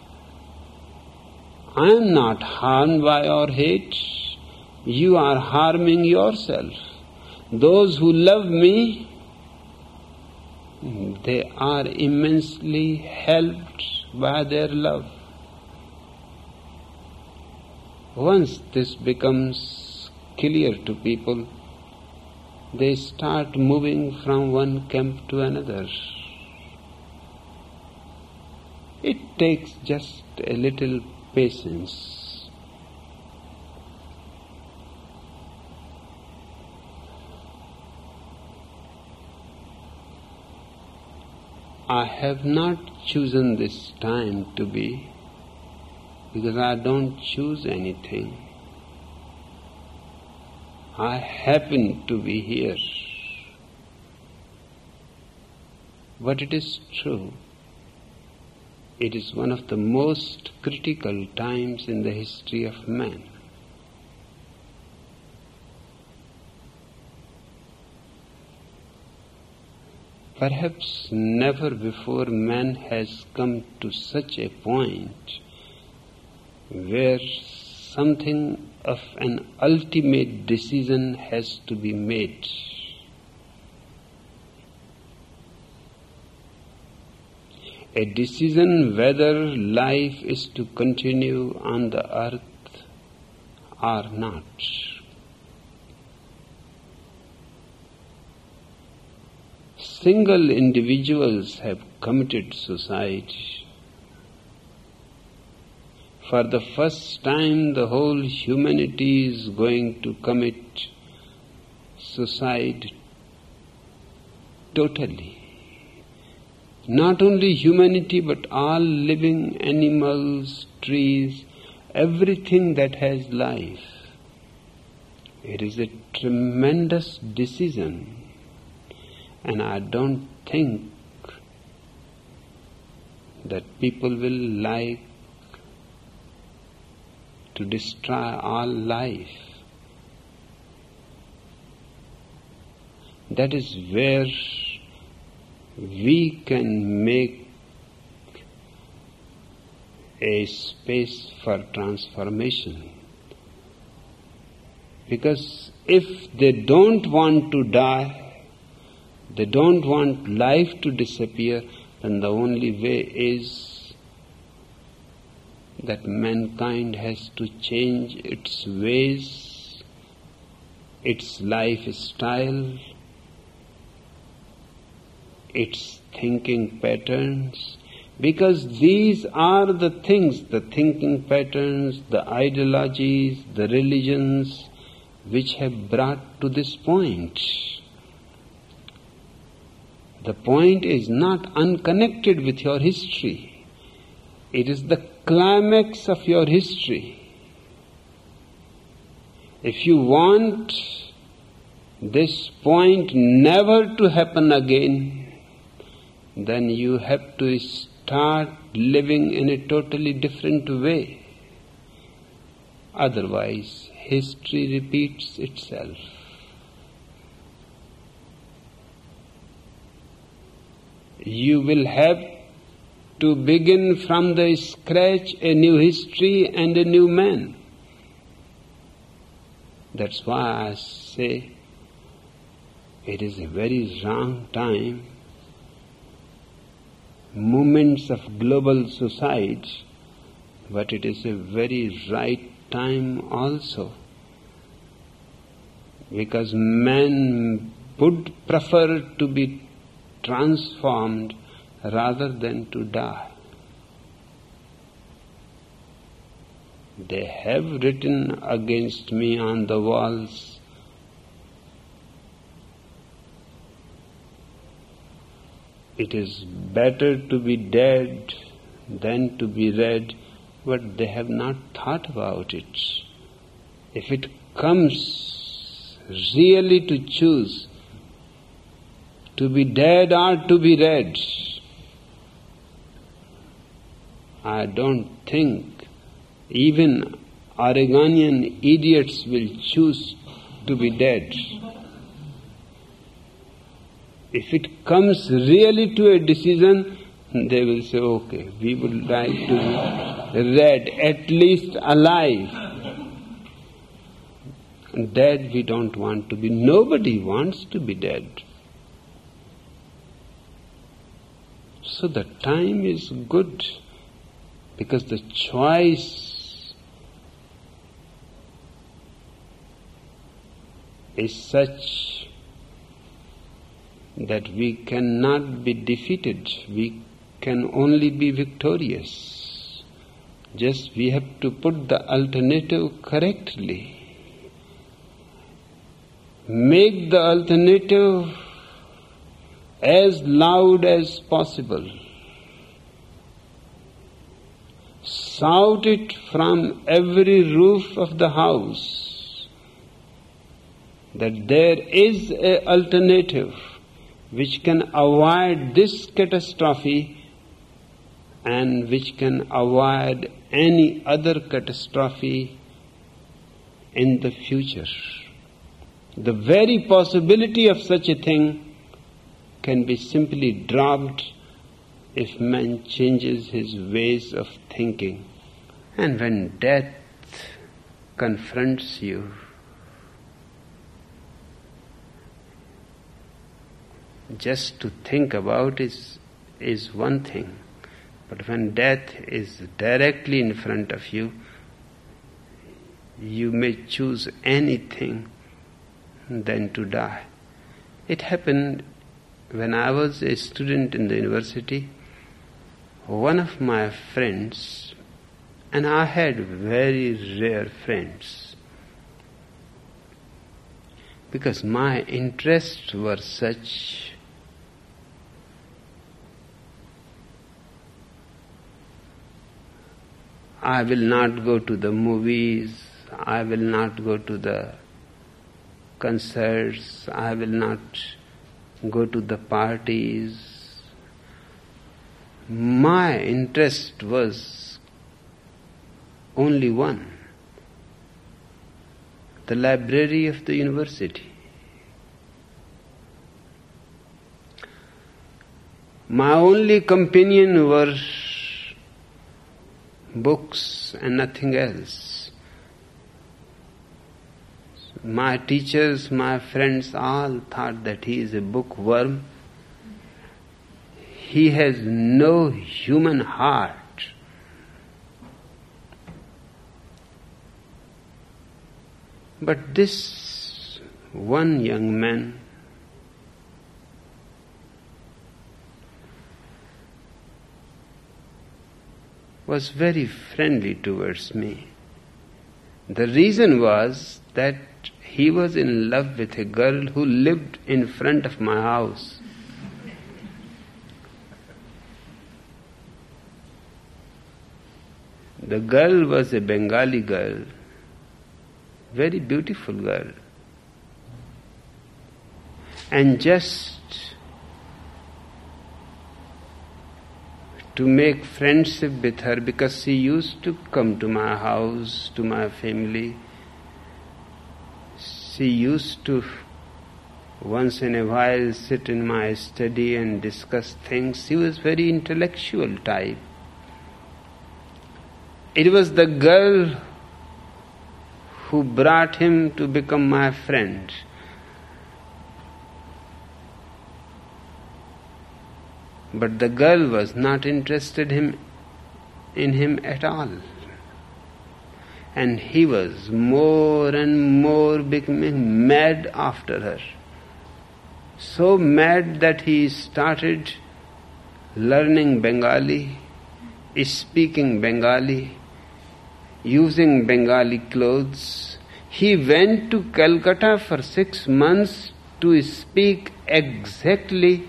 I am not harmed by your hate. You are harming yourself. Those who love me, they are immensely helped by their love. Once this becomes clear to people, they start moving from one camp to another. It takes just a little patience. I have not chosen this time to be, because I don't choose anything. I happen to be here. But it is true, it is one of the most critical times in the history of man. Perhaps never before man has come to such a point where something of an ultimate decision has to be made. A decision whether life is to continue on the earth or not. Single individuals have committed suicide. For the first time, the whole humanity is going to commit suicide totally. Not only humanity, but all living animals, trees, everything that has life. It is a tremendous decision, and I don't think that people will like to destroy all life. That is where we can make a space for transformation. Because if they don't want to die, they don't want life to disappear, then the only way is that mankind has to change its ways, its lifestyle, its thinking patterns, because these are the things, the thinking patterns, the ideologies, the religions, which have brought to this point. The point is not unconnected with your history. It is the climax of your history. If you want this point never to happen again, then you have to start living in a totally different way. Otherwise, history repeats itself. You will have to begin from the scratch a new history and a new man. That's why I say it is a very wrong time. Movements of global suicide, but it is a very right time also, because man would prefer to be transformed rather than to die. They have written against me on the walls, it is better to be dead than to be read, but they have not thought about it. If it comes really to choose to be dead or to be read, I don't think even Oregonian idiots will choose to be dead. If it comes really to a decision, they will say, okay, we would like to be read, at least alive. Dead we don't want to be. Nobody wants to be dead. So the time is good, because the choice is such that we cannot be defeated, we can only be victorious. Just we have to put the alternative correctly. Make the alternative as loud as possible. Shout it from every roof of the house that there is an alternative which can avoid this catastrophe and which can avoid any other catastrophe in the future. The very possibility of such a thing can be simply dropped if man changes his ways of thinking. And when death confronts you, just to think about is, is one thing. But when death is directly in front of you, you may choose anything than to die. It happened when I was a student in the university. One of my friends, and I had very rare friends, because my interests were such I will not go to the movies, I will not go to the concerts, I will not go to the parties. My interest was only one, the library of the university. My only companion were books and nothing else. My teachers, my friends all thought that he is a bookworm. He has no human heart. But this one young man was very friendly towards me. The reason was that he was in love with a girl who lived in front of my house. The girl was a Bengali girl, very beautiful girl. And just to make friendship with her, because she used to come to my house, to my family, she used to once in a while sit in my study and discuss things. She was very intellectual type. It was the girl who brought him to become my friend. But the girl was not interested him in him at all. And he was more and more becoming mad after her. So mad that he started learning Bengali, speaking Bengali, using Bengali clothes. He went to Calcutta for six months to speak exactly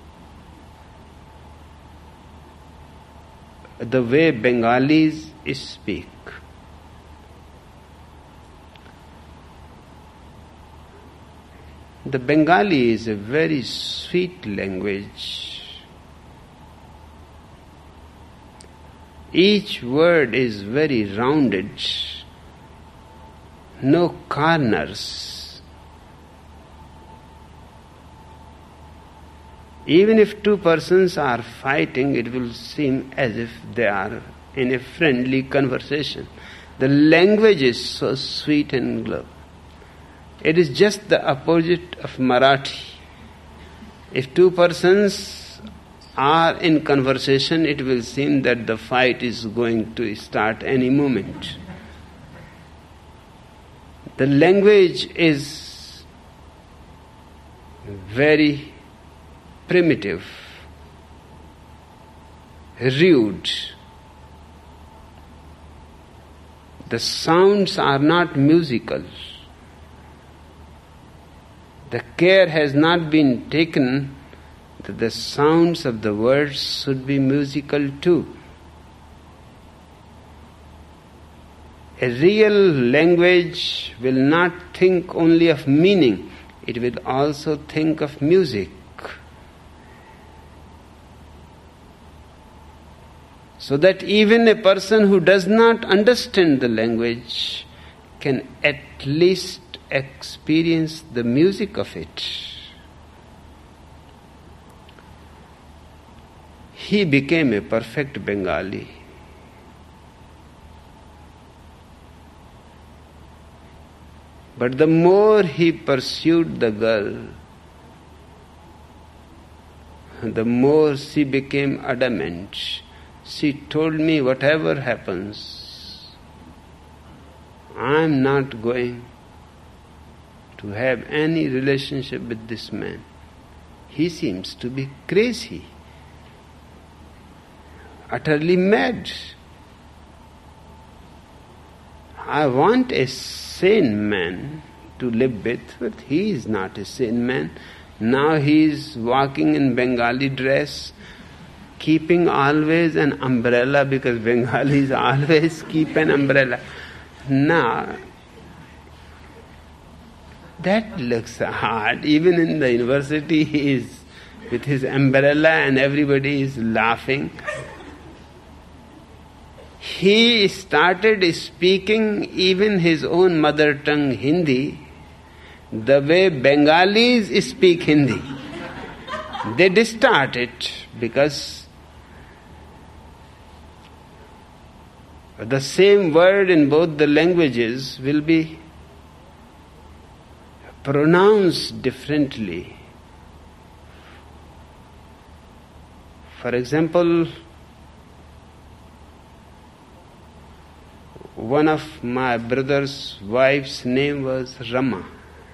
the way Bengalis speak. The Bengali is a very sweet language. Each word is very rounded, no corners. Even if two persons are fighting, it will seem as if they are in a friendly conversation. The language is so sweet and glove. It is just the opposite of Marathi. If two persons are in conversation, it will seem that the fight is going to start any moment. The language is very primitive, rude. The sounds are not musical. The care has not been taken that the sounds of the words should be musical too. A real language will not think only of meaning, it will also think of music. So that even a person who does not understand the language can at least experience the music of it. He became a perfect Bengali. But the more he pursued the girl, the more she became adamant. She told me, whatever happens, I am not going to have any relationship with this man. He seems to be crazy, utterly mad. I want a sane man to live with, but he is not a sane man. Now he is walking in Bengali dress, keeping always an umbrella, because Bengalis always keep an umbrella. Now, that looks hard. Even in the university he is with his umbrella and everybody is laughing. he started speaking even his own mother tongue Hindi the way Bengalis speak Hindi. They distort it because the same word in both the languages will be pronounced differently. For example, one of my brother's wife's name was Rama.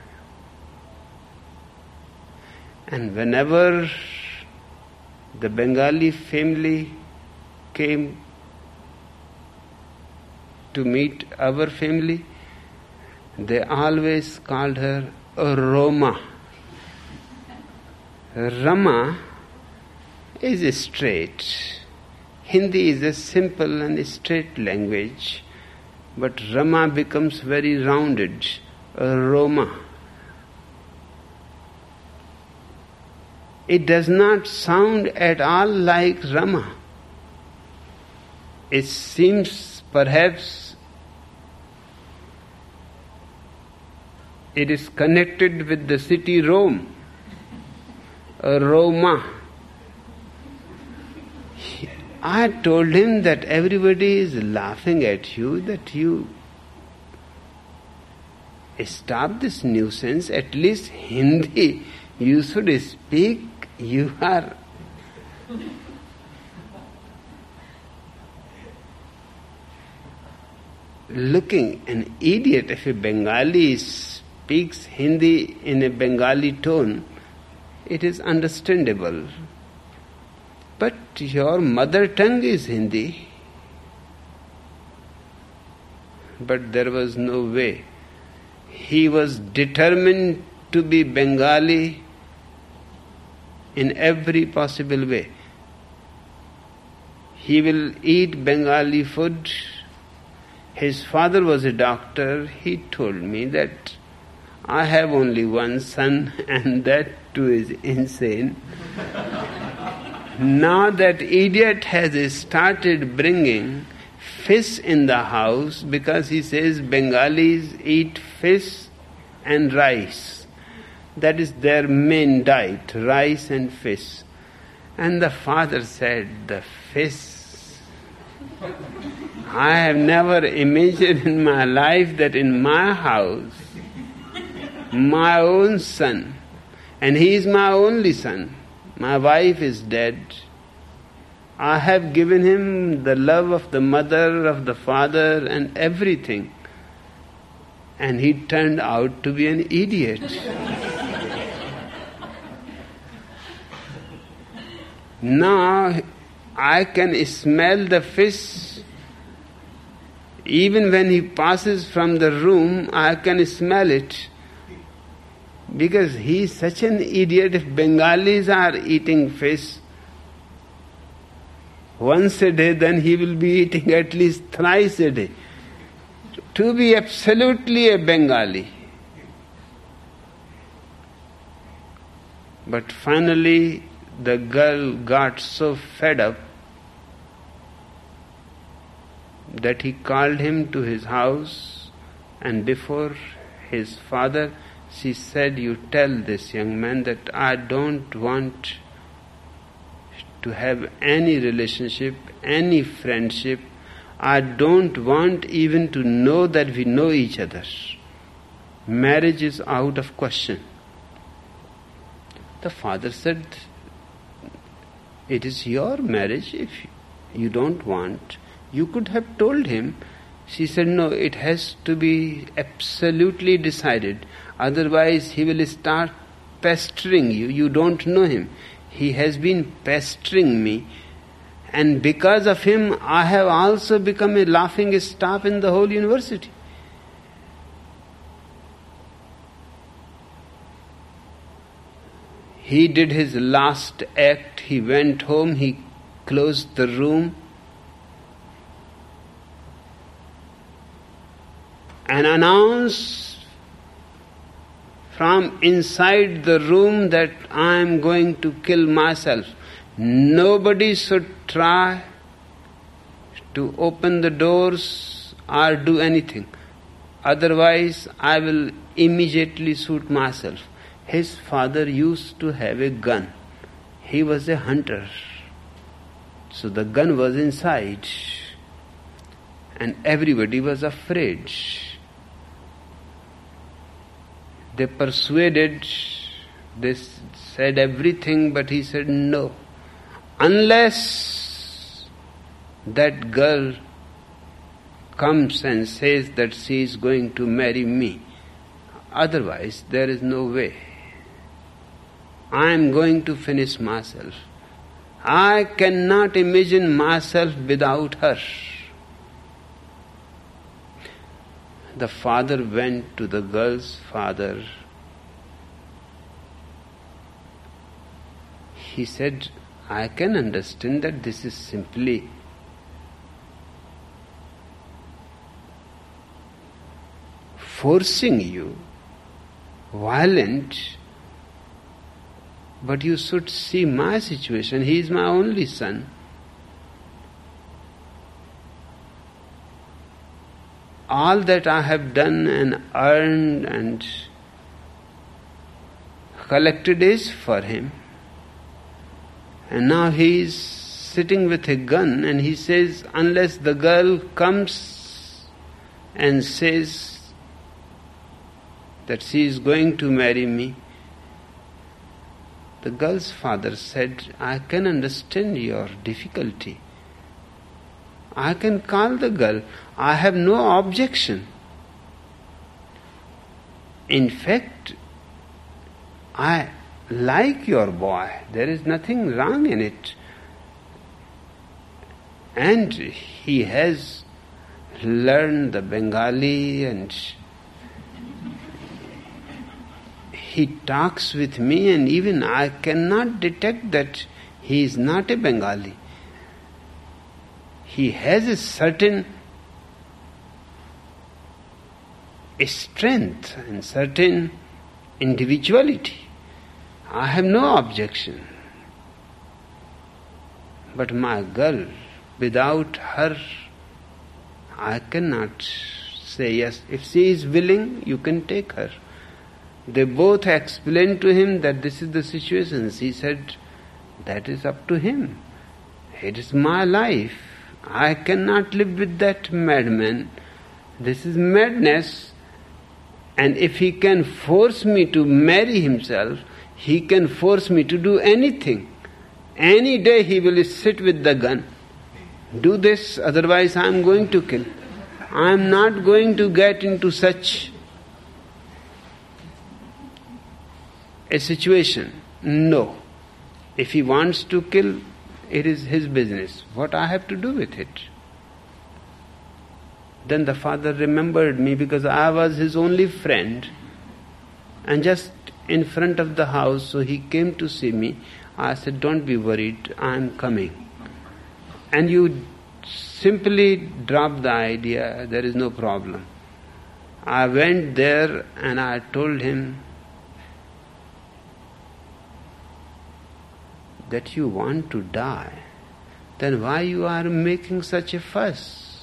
And whenever the Bengali family came to meet our family, they always called her Roma. Rama is straight. Hindi is a simple and straight language, but Rama becomes very rounded. Roma. It does not sound at all like Rama. It seems perhaps it is connected with the city Rome, Roma. I told him that everybody is laughing at you, that you stop this nuisance, at least Hindi you should speak. You are looking an idiot. If a Bengali speaks Hindi in a Bengali tone, it is understandable. But your mother tongue is Hindi. But there was no way. He was determined to be Bengali in every possible way. He will eat Bengali food. His father was a doctor. He told me that I have only one son and that too is insane. Now that idiot has started bringing fish in the house because he says Bengalis eat fish and rice. That is their main diet, rice and fish. And the father said, the fish. I have never imagined in my life that in my house, my own son, and he is my only son, my wife is dead. I have given him the love of the mother, of the father, and everything. And he turned out to be an idiot. Now I can smell the fish. Even when he passes from the room, I can smell it. Because he is such an idiot. If Bengalis are eating fish once a day, then he will be eating at least thrice a day. To be absolutely a Bengali. But finally, the girl got so fed up that he called him to his house, and before his father, she said, you tell this young man that I don't want to have any relationship, any friendship. I don't want even to know that we know each other. Marriage is out of question. The father said, it is your marriage. If you don't want, you could have told him. She said, no, it has to be absolutely decided. Otherwise he will start pestering you. You don't know him. He has been pestering me. And because of him, I have also become a laughing stock in the whole university. He did his last act. He went home. He closed the room. And announced from inside the room that I am going to kill myself. Nobody should try to open the doors or do anything. Otherwise, I will immediately shoot myself. His father used to have a gun. He was a hunter. So the gun was inside. And everybody was afraid. They persuaded, they said everything, but he said no. Unless that girl comes and says that she is going to marry me, otherwise there is no way. I am going to finish myself. I cannot imagine myself without her. The father went to the girl's father. He said, I can understand that this is simply forcing you, violent, but you should see my situation. He is my only son. All that I have done and earned and collected is for him. And now he is sitting with a gun and he says, unless the girl comes and says that she is going to marry me. The girl's father said, I can understand your difficulty. I can call the girl. I have no objection. In fact, I like your boy. There is nothing wrong in it. And he has learned the Bengali and he talks with me, and even I cannot detect that he is not a Bengali. He has a certain strength and certain individuality. I have no objection. But my girl, without her, I cannot say yes. If she is willing, you can take her. They both explained to him that this is the situation. He said, that is up to him. It is my life. I cannot live with that madman. This is madness. And if he can force me to marry himself, he can force me to do anything. Any day he will sit with the gun. Do this, otherwise I am going to kill. I am not going to get into such a situation. No. If he wants to kill, it is his business. What I have to do with it? Then the father remembered me because I was his only friend. And just in front of the house, so he came to see me. I said, don't be worried, I am coming. And you simply drop the idea, there is no problem. I went there and I told him that you want to die. Then why you are making such a fuss?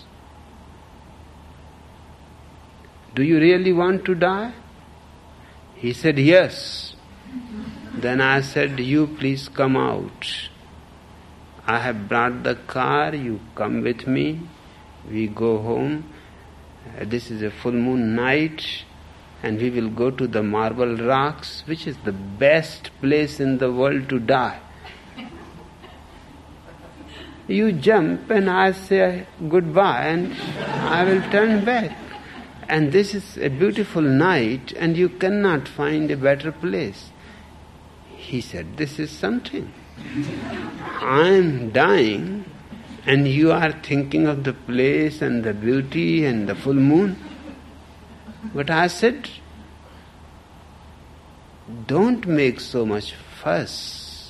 Do you really want to die? He said, yes. Then I said, you please come out. I have brought the car, you come with me. We go home. Uh, this is a full moon night and we will go to the Marble Rocks, which is the best place in the world to die. You jump and I say goodbye and I will turn back. And this is a beautiful night and you cannot find a better place. He said, this is something. I am dying and you are thinking of the place and the beauty and the full moon. But I said, don't make so much fuss.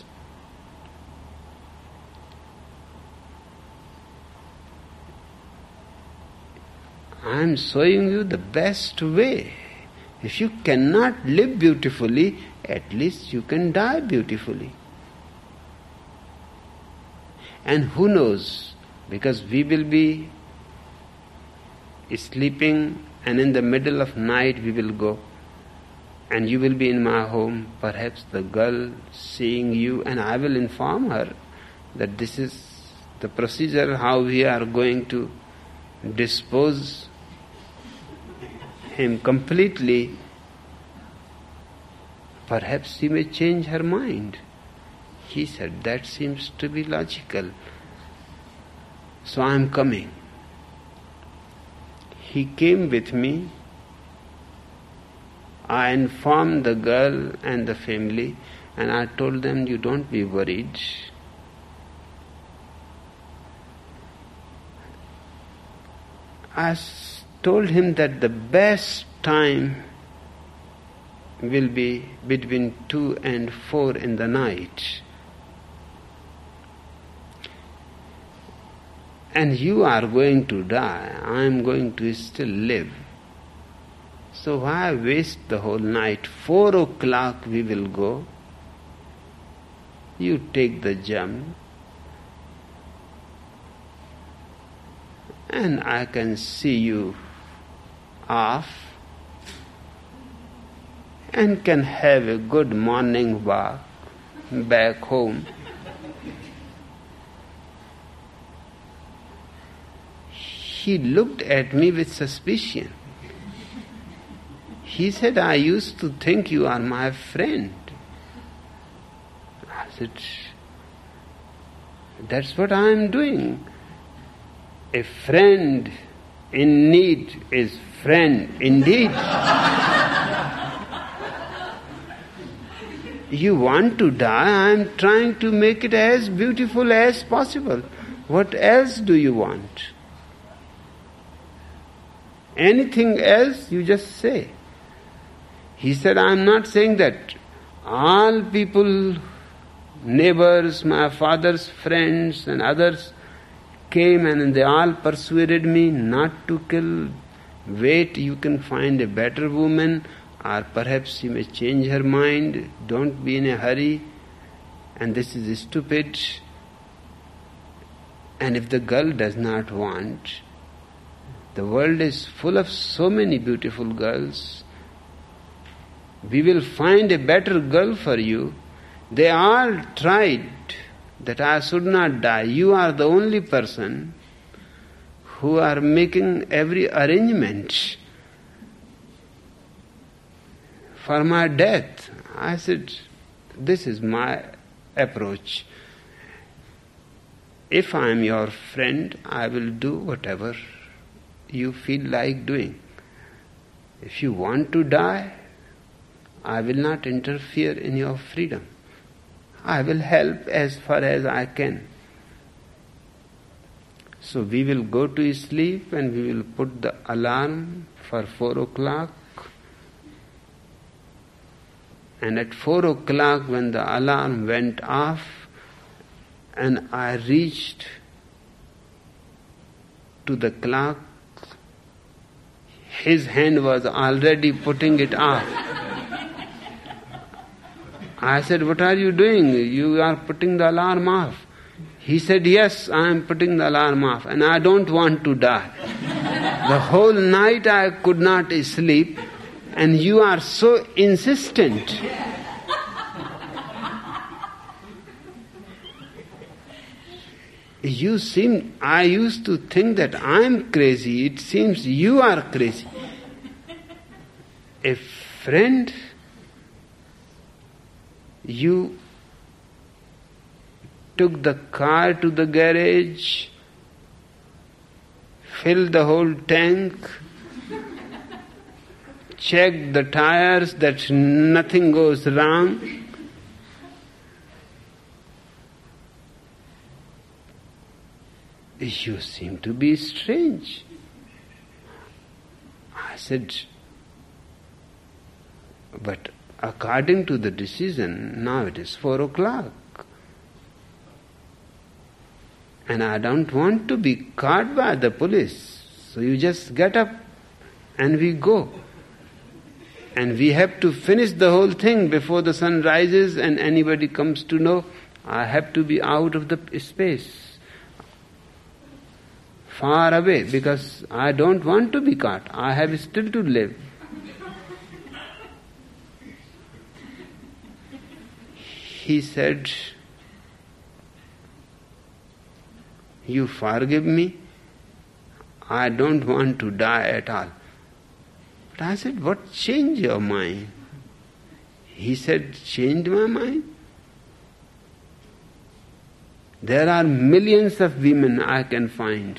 I am showing you the best way. If you cannot live beautifully, at least you can die beautifully. And who knows, Because we will be sleeping and in the middle of night we will go and you will be in my home, perhaps the girl seeing you, and I will inform her that this is the procedure how we are going to dispose him completely. Perhaps she may change her mind. He said, that seems to be logical. So I am coming. He came with me. I informed the girl and the family, and I told them, you don't be worried. I told him that the best time will be between two and four in the night. And you are going to die, I am going to still live. So why waste the whole night? Four o'clock we will go. You take the jump. And I can see you off and can have a good morning walk back home. He looked at me with suspicion. He said, I used to think you are my friend. I said, that's what I am doing. A friend in need is friend indeed. You want to die, I am trying to make it as beautiful as possible. What else do you want? Anything else, you just say. He said, I am not saying that all people, neighbors, my father's friends and others came and they all persuaded me not to kill. Wait, you can find a better woman, or perhaps she may change her mind. Don't be in a hurry. And this is stupid. And if the girl does not want, the world is full of so many beautiful girls. We will find a better girl for you. They all tried that I should not die. You are the only person who are making every arrangement for my death. I said, this is my approach. If I am your friend, I will do whatever you feel like doing. If you want to die, I will not interfere in your freedom. I will help as far as I can. So we will go to sleep and we will put the alarm for four o'clock. And at four o'clock when the alarm went off and I reached to the clock, his hand was already putting it off. I said, what are you doing? You are putting the alarm off. He said, yes, I am putting the alarm off and I don't want to die. The whole night I could not sleep and you are so insistent. You seem, I used to think that I am crazy. It seems you are crazy. A friend, you took the car to the garage, filled the whole tank, checked the tires that nothing goes wrong. You seem to be strange. I said, but according to the decision, now it is four o'clock. And I don't want to be caught by the police. So you just get up and we go. And we have to finish the whole thing before the sun rises and anybody comes to know. I have to be out of the space. far away because I don't want to be caught. I have still to live. He said, you forgive me? I don't want to die at all. But I said, what changed your mind? He said, changed my mind? There are millions of women I can find.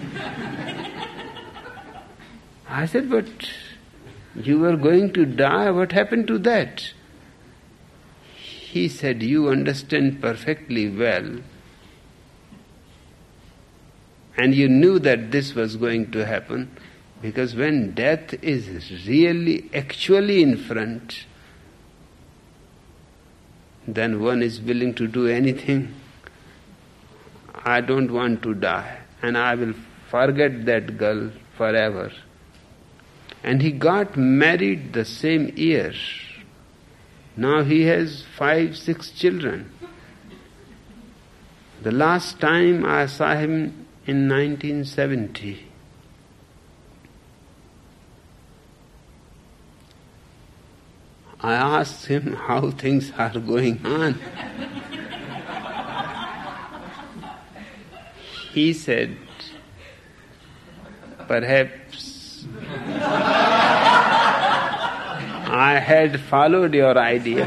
I said, but you were going to die, what happened to that? He said, you understand perfectly well, and you knew that this was going to happen, because when death is really, actually in front, then one is willing to do anything. I don't want to die, and I will forget that girl forever. And he got married the same year. Now he has five, six children. The last time I saw him in nineteen seventy. I asked him how things are going on. He said, perhaps I had followed your idea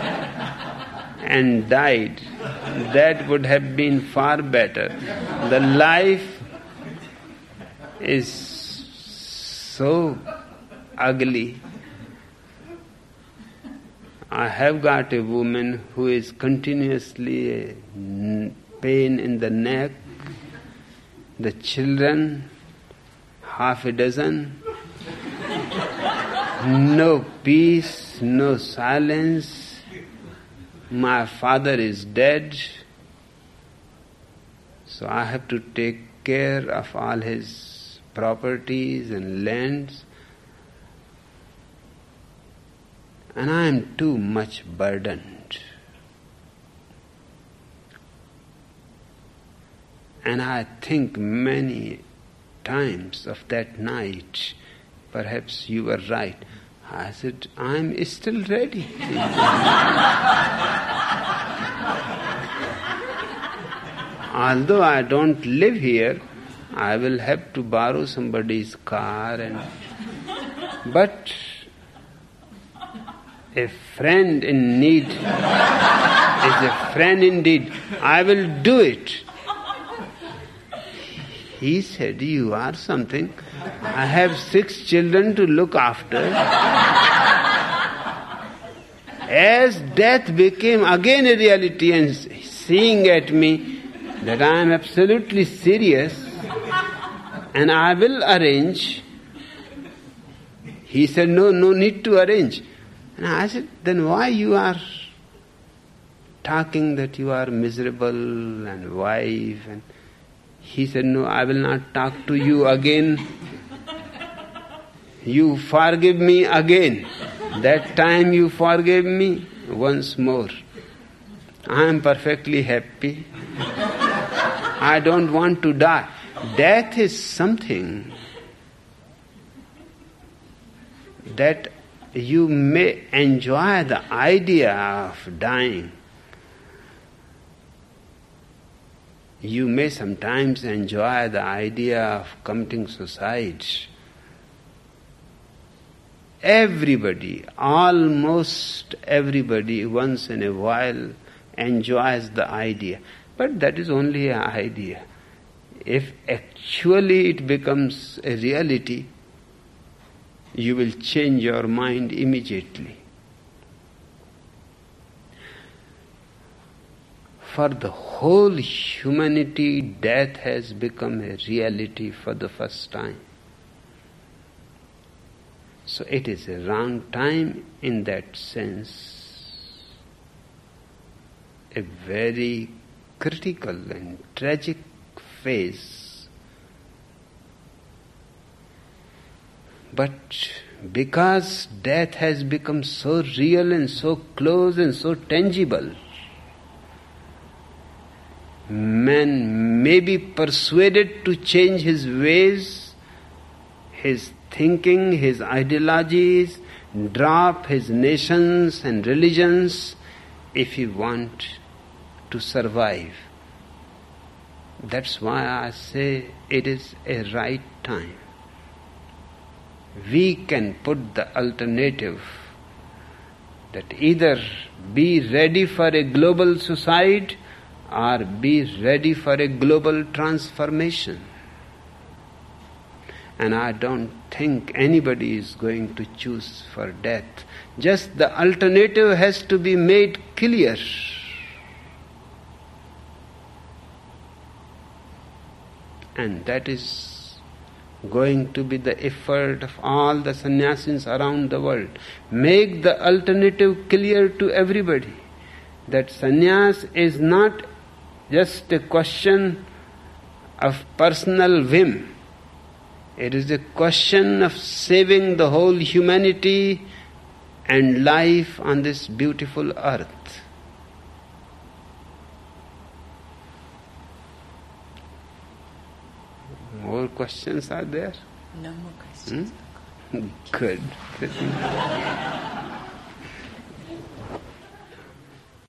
and died. That would have been far better. The life is so ugly. I have got a woman who is continuously pain in the neck, the children, half a dozen, no peace, no silence. My father is dead, so I have to take care of all his properties and lands. And I am too much burdened. And I think many times of that night, perhaps you were right. I said, I am still ready. Although I don't live here, I will have to borrow somebody's car and but a friend in need is a friend indeed. I will do it. He said, you are something. I have six children to look after. As death became again a reality and seeing at me that I am absolutely serious and I will arrange, he said, no, no need to arrange. And I said, then why you are talking that you are miserable and wife? And he said, no, I will not talk to you again. You forgive me again. That time you forgave me once more. I am perfectly happy. I don't want to die. Death is something that you may enjoy the idea of dying. You may sometimes enjoy the idea of committing suicide. Everybody, almost everybody, once in a while enjoys the idea. But that is only an idea. If actually it becomes a reality, you will change your mind immediately. For the whole humanity, death has become a reality for the first time. So it is a wrong time in that sense, a very critical and tragic phase. But because death has become so real and so close and so tangible, man may be persuaded to change his ways, his thinking, his ideologies, drop his nations and religions if he wants to survive. That's why I say it is a right time. We can put the alternative that either be ready for a global suicide or be ready for a global transformation. And I don't think anybody is going to choose for death. Just the alternative has to be made clear. And that is going to be the effort of all the sannyasis around the world. Make the alternative clear to everybody. That sannyas is not just a question of personal whim. It is a question of saving the whole humanity and life on this beautiful earth. More questions are there? No more questions. Hmm? Good.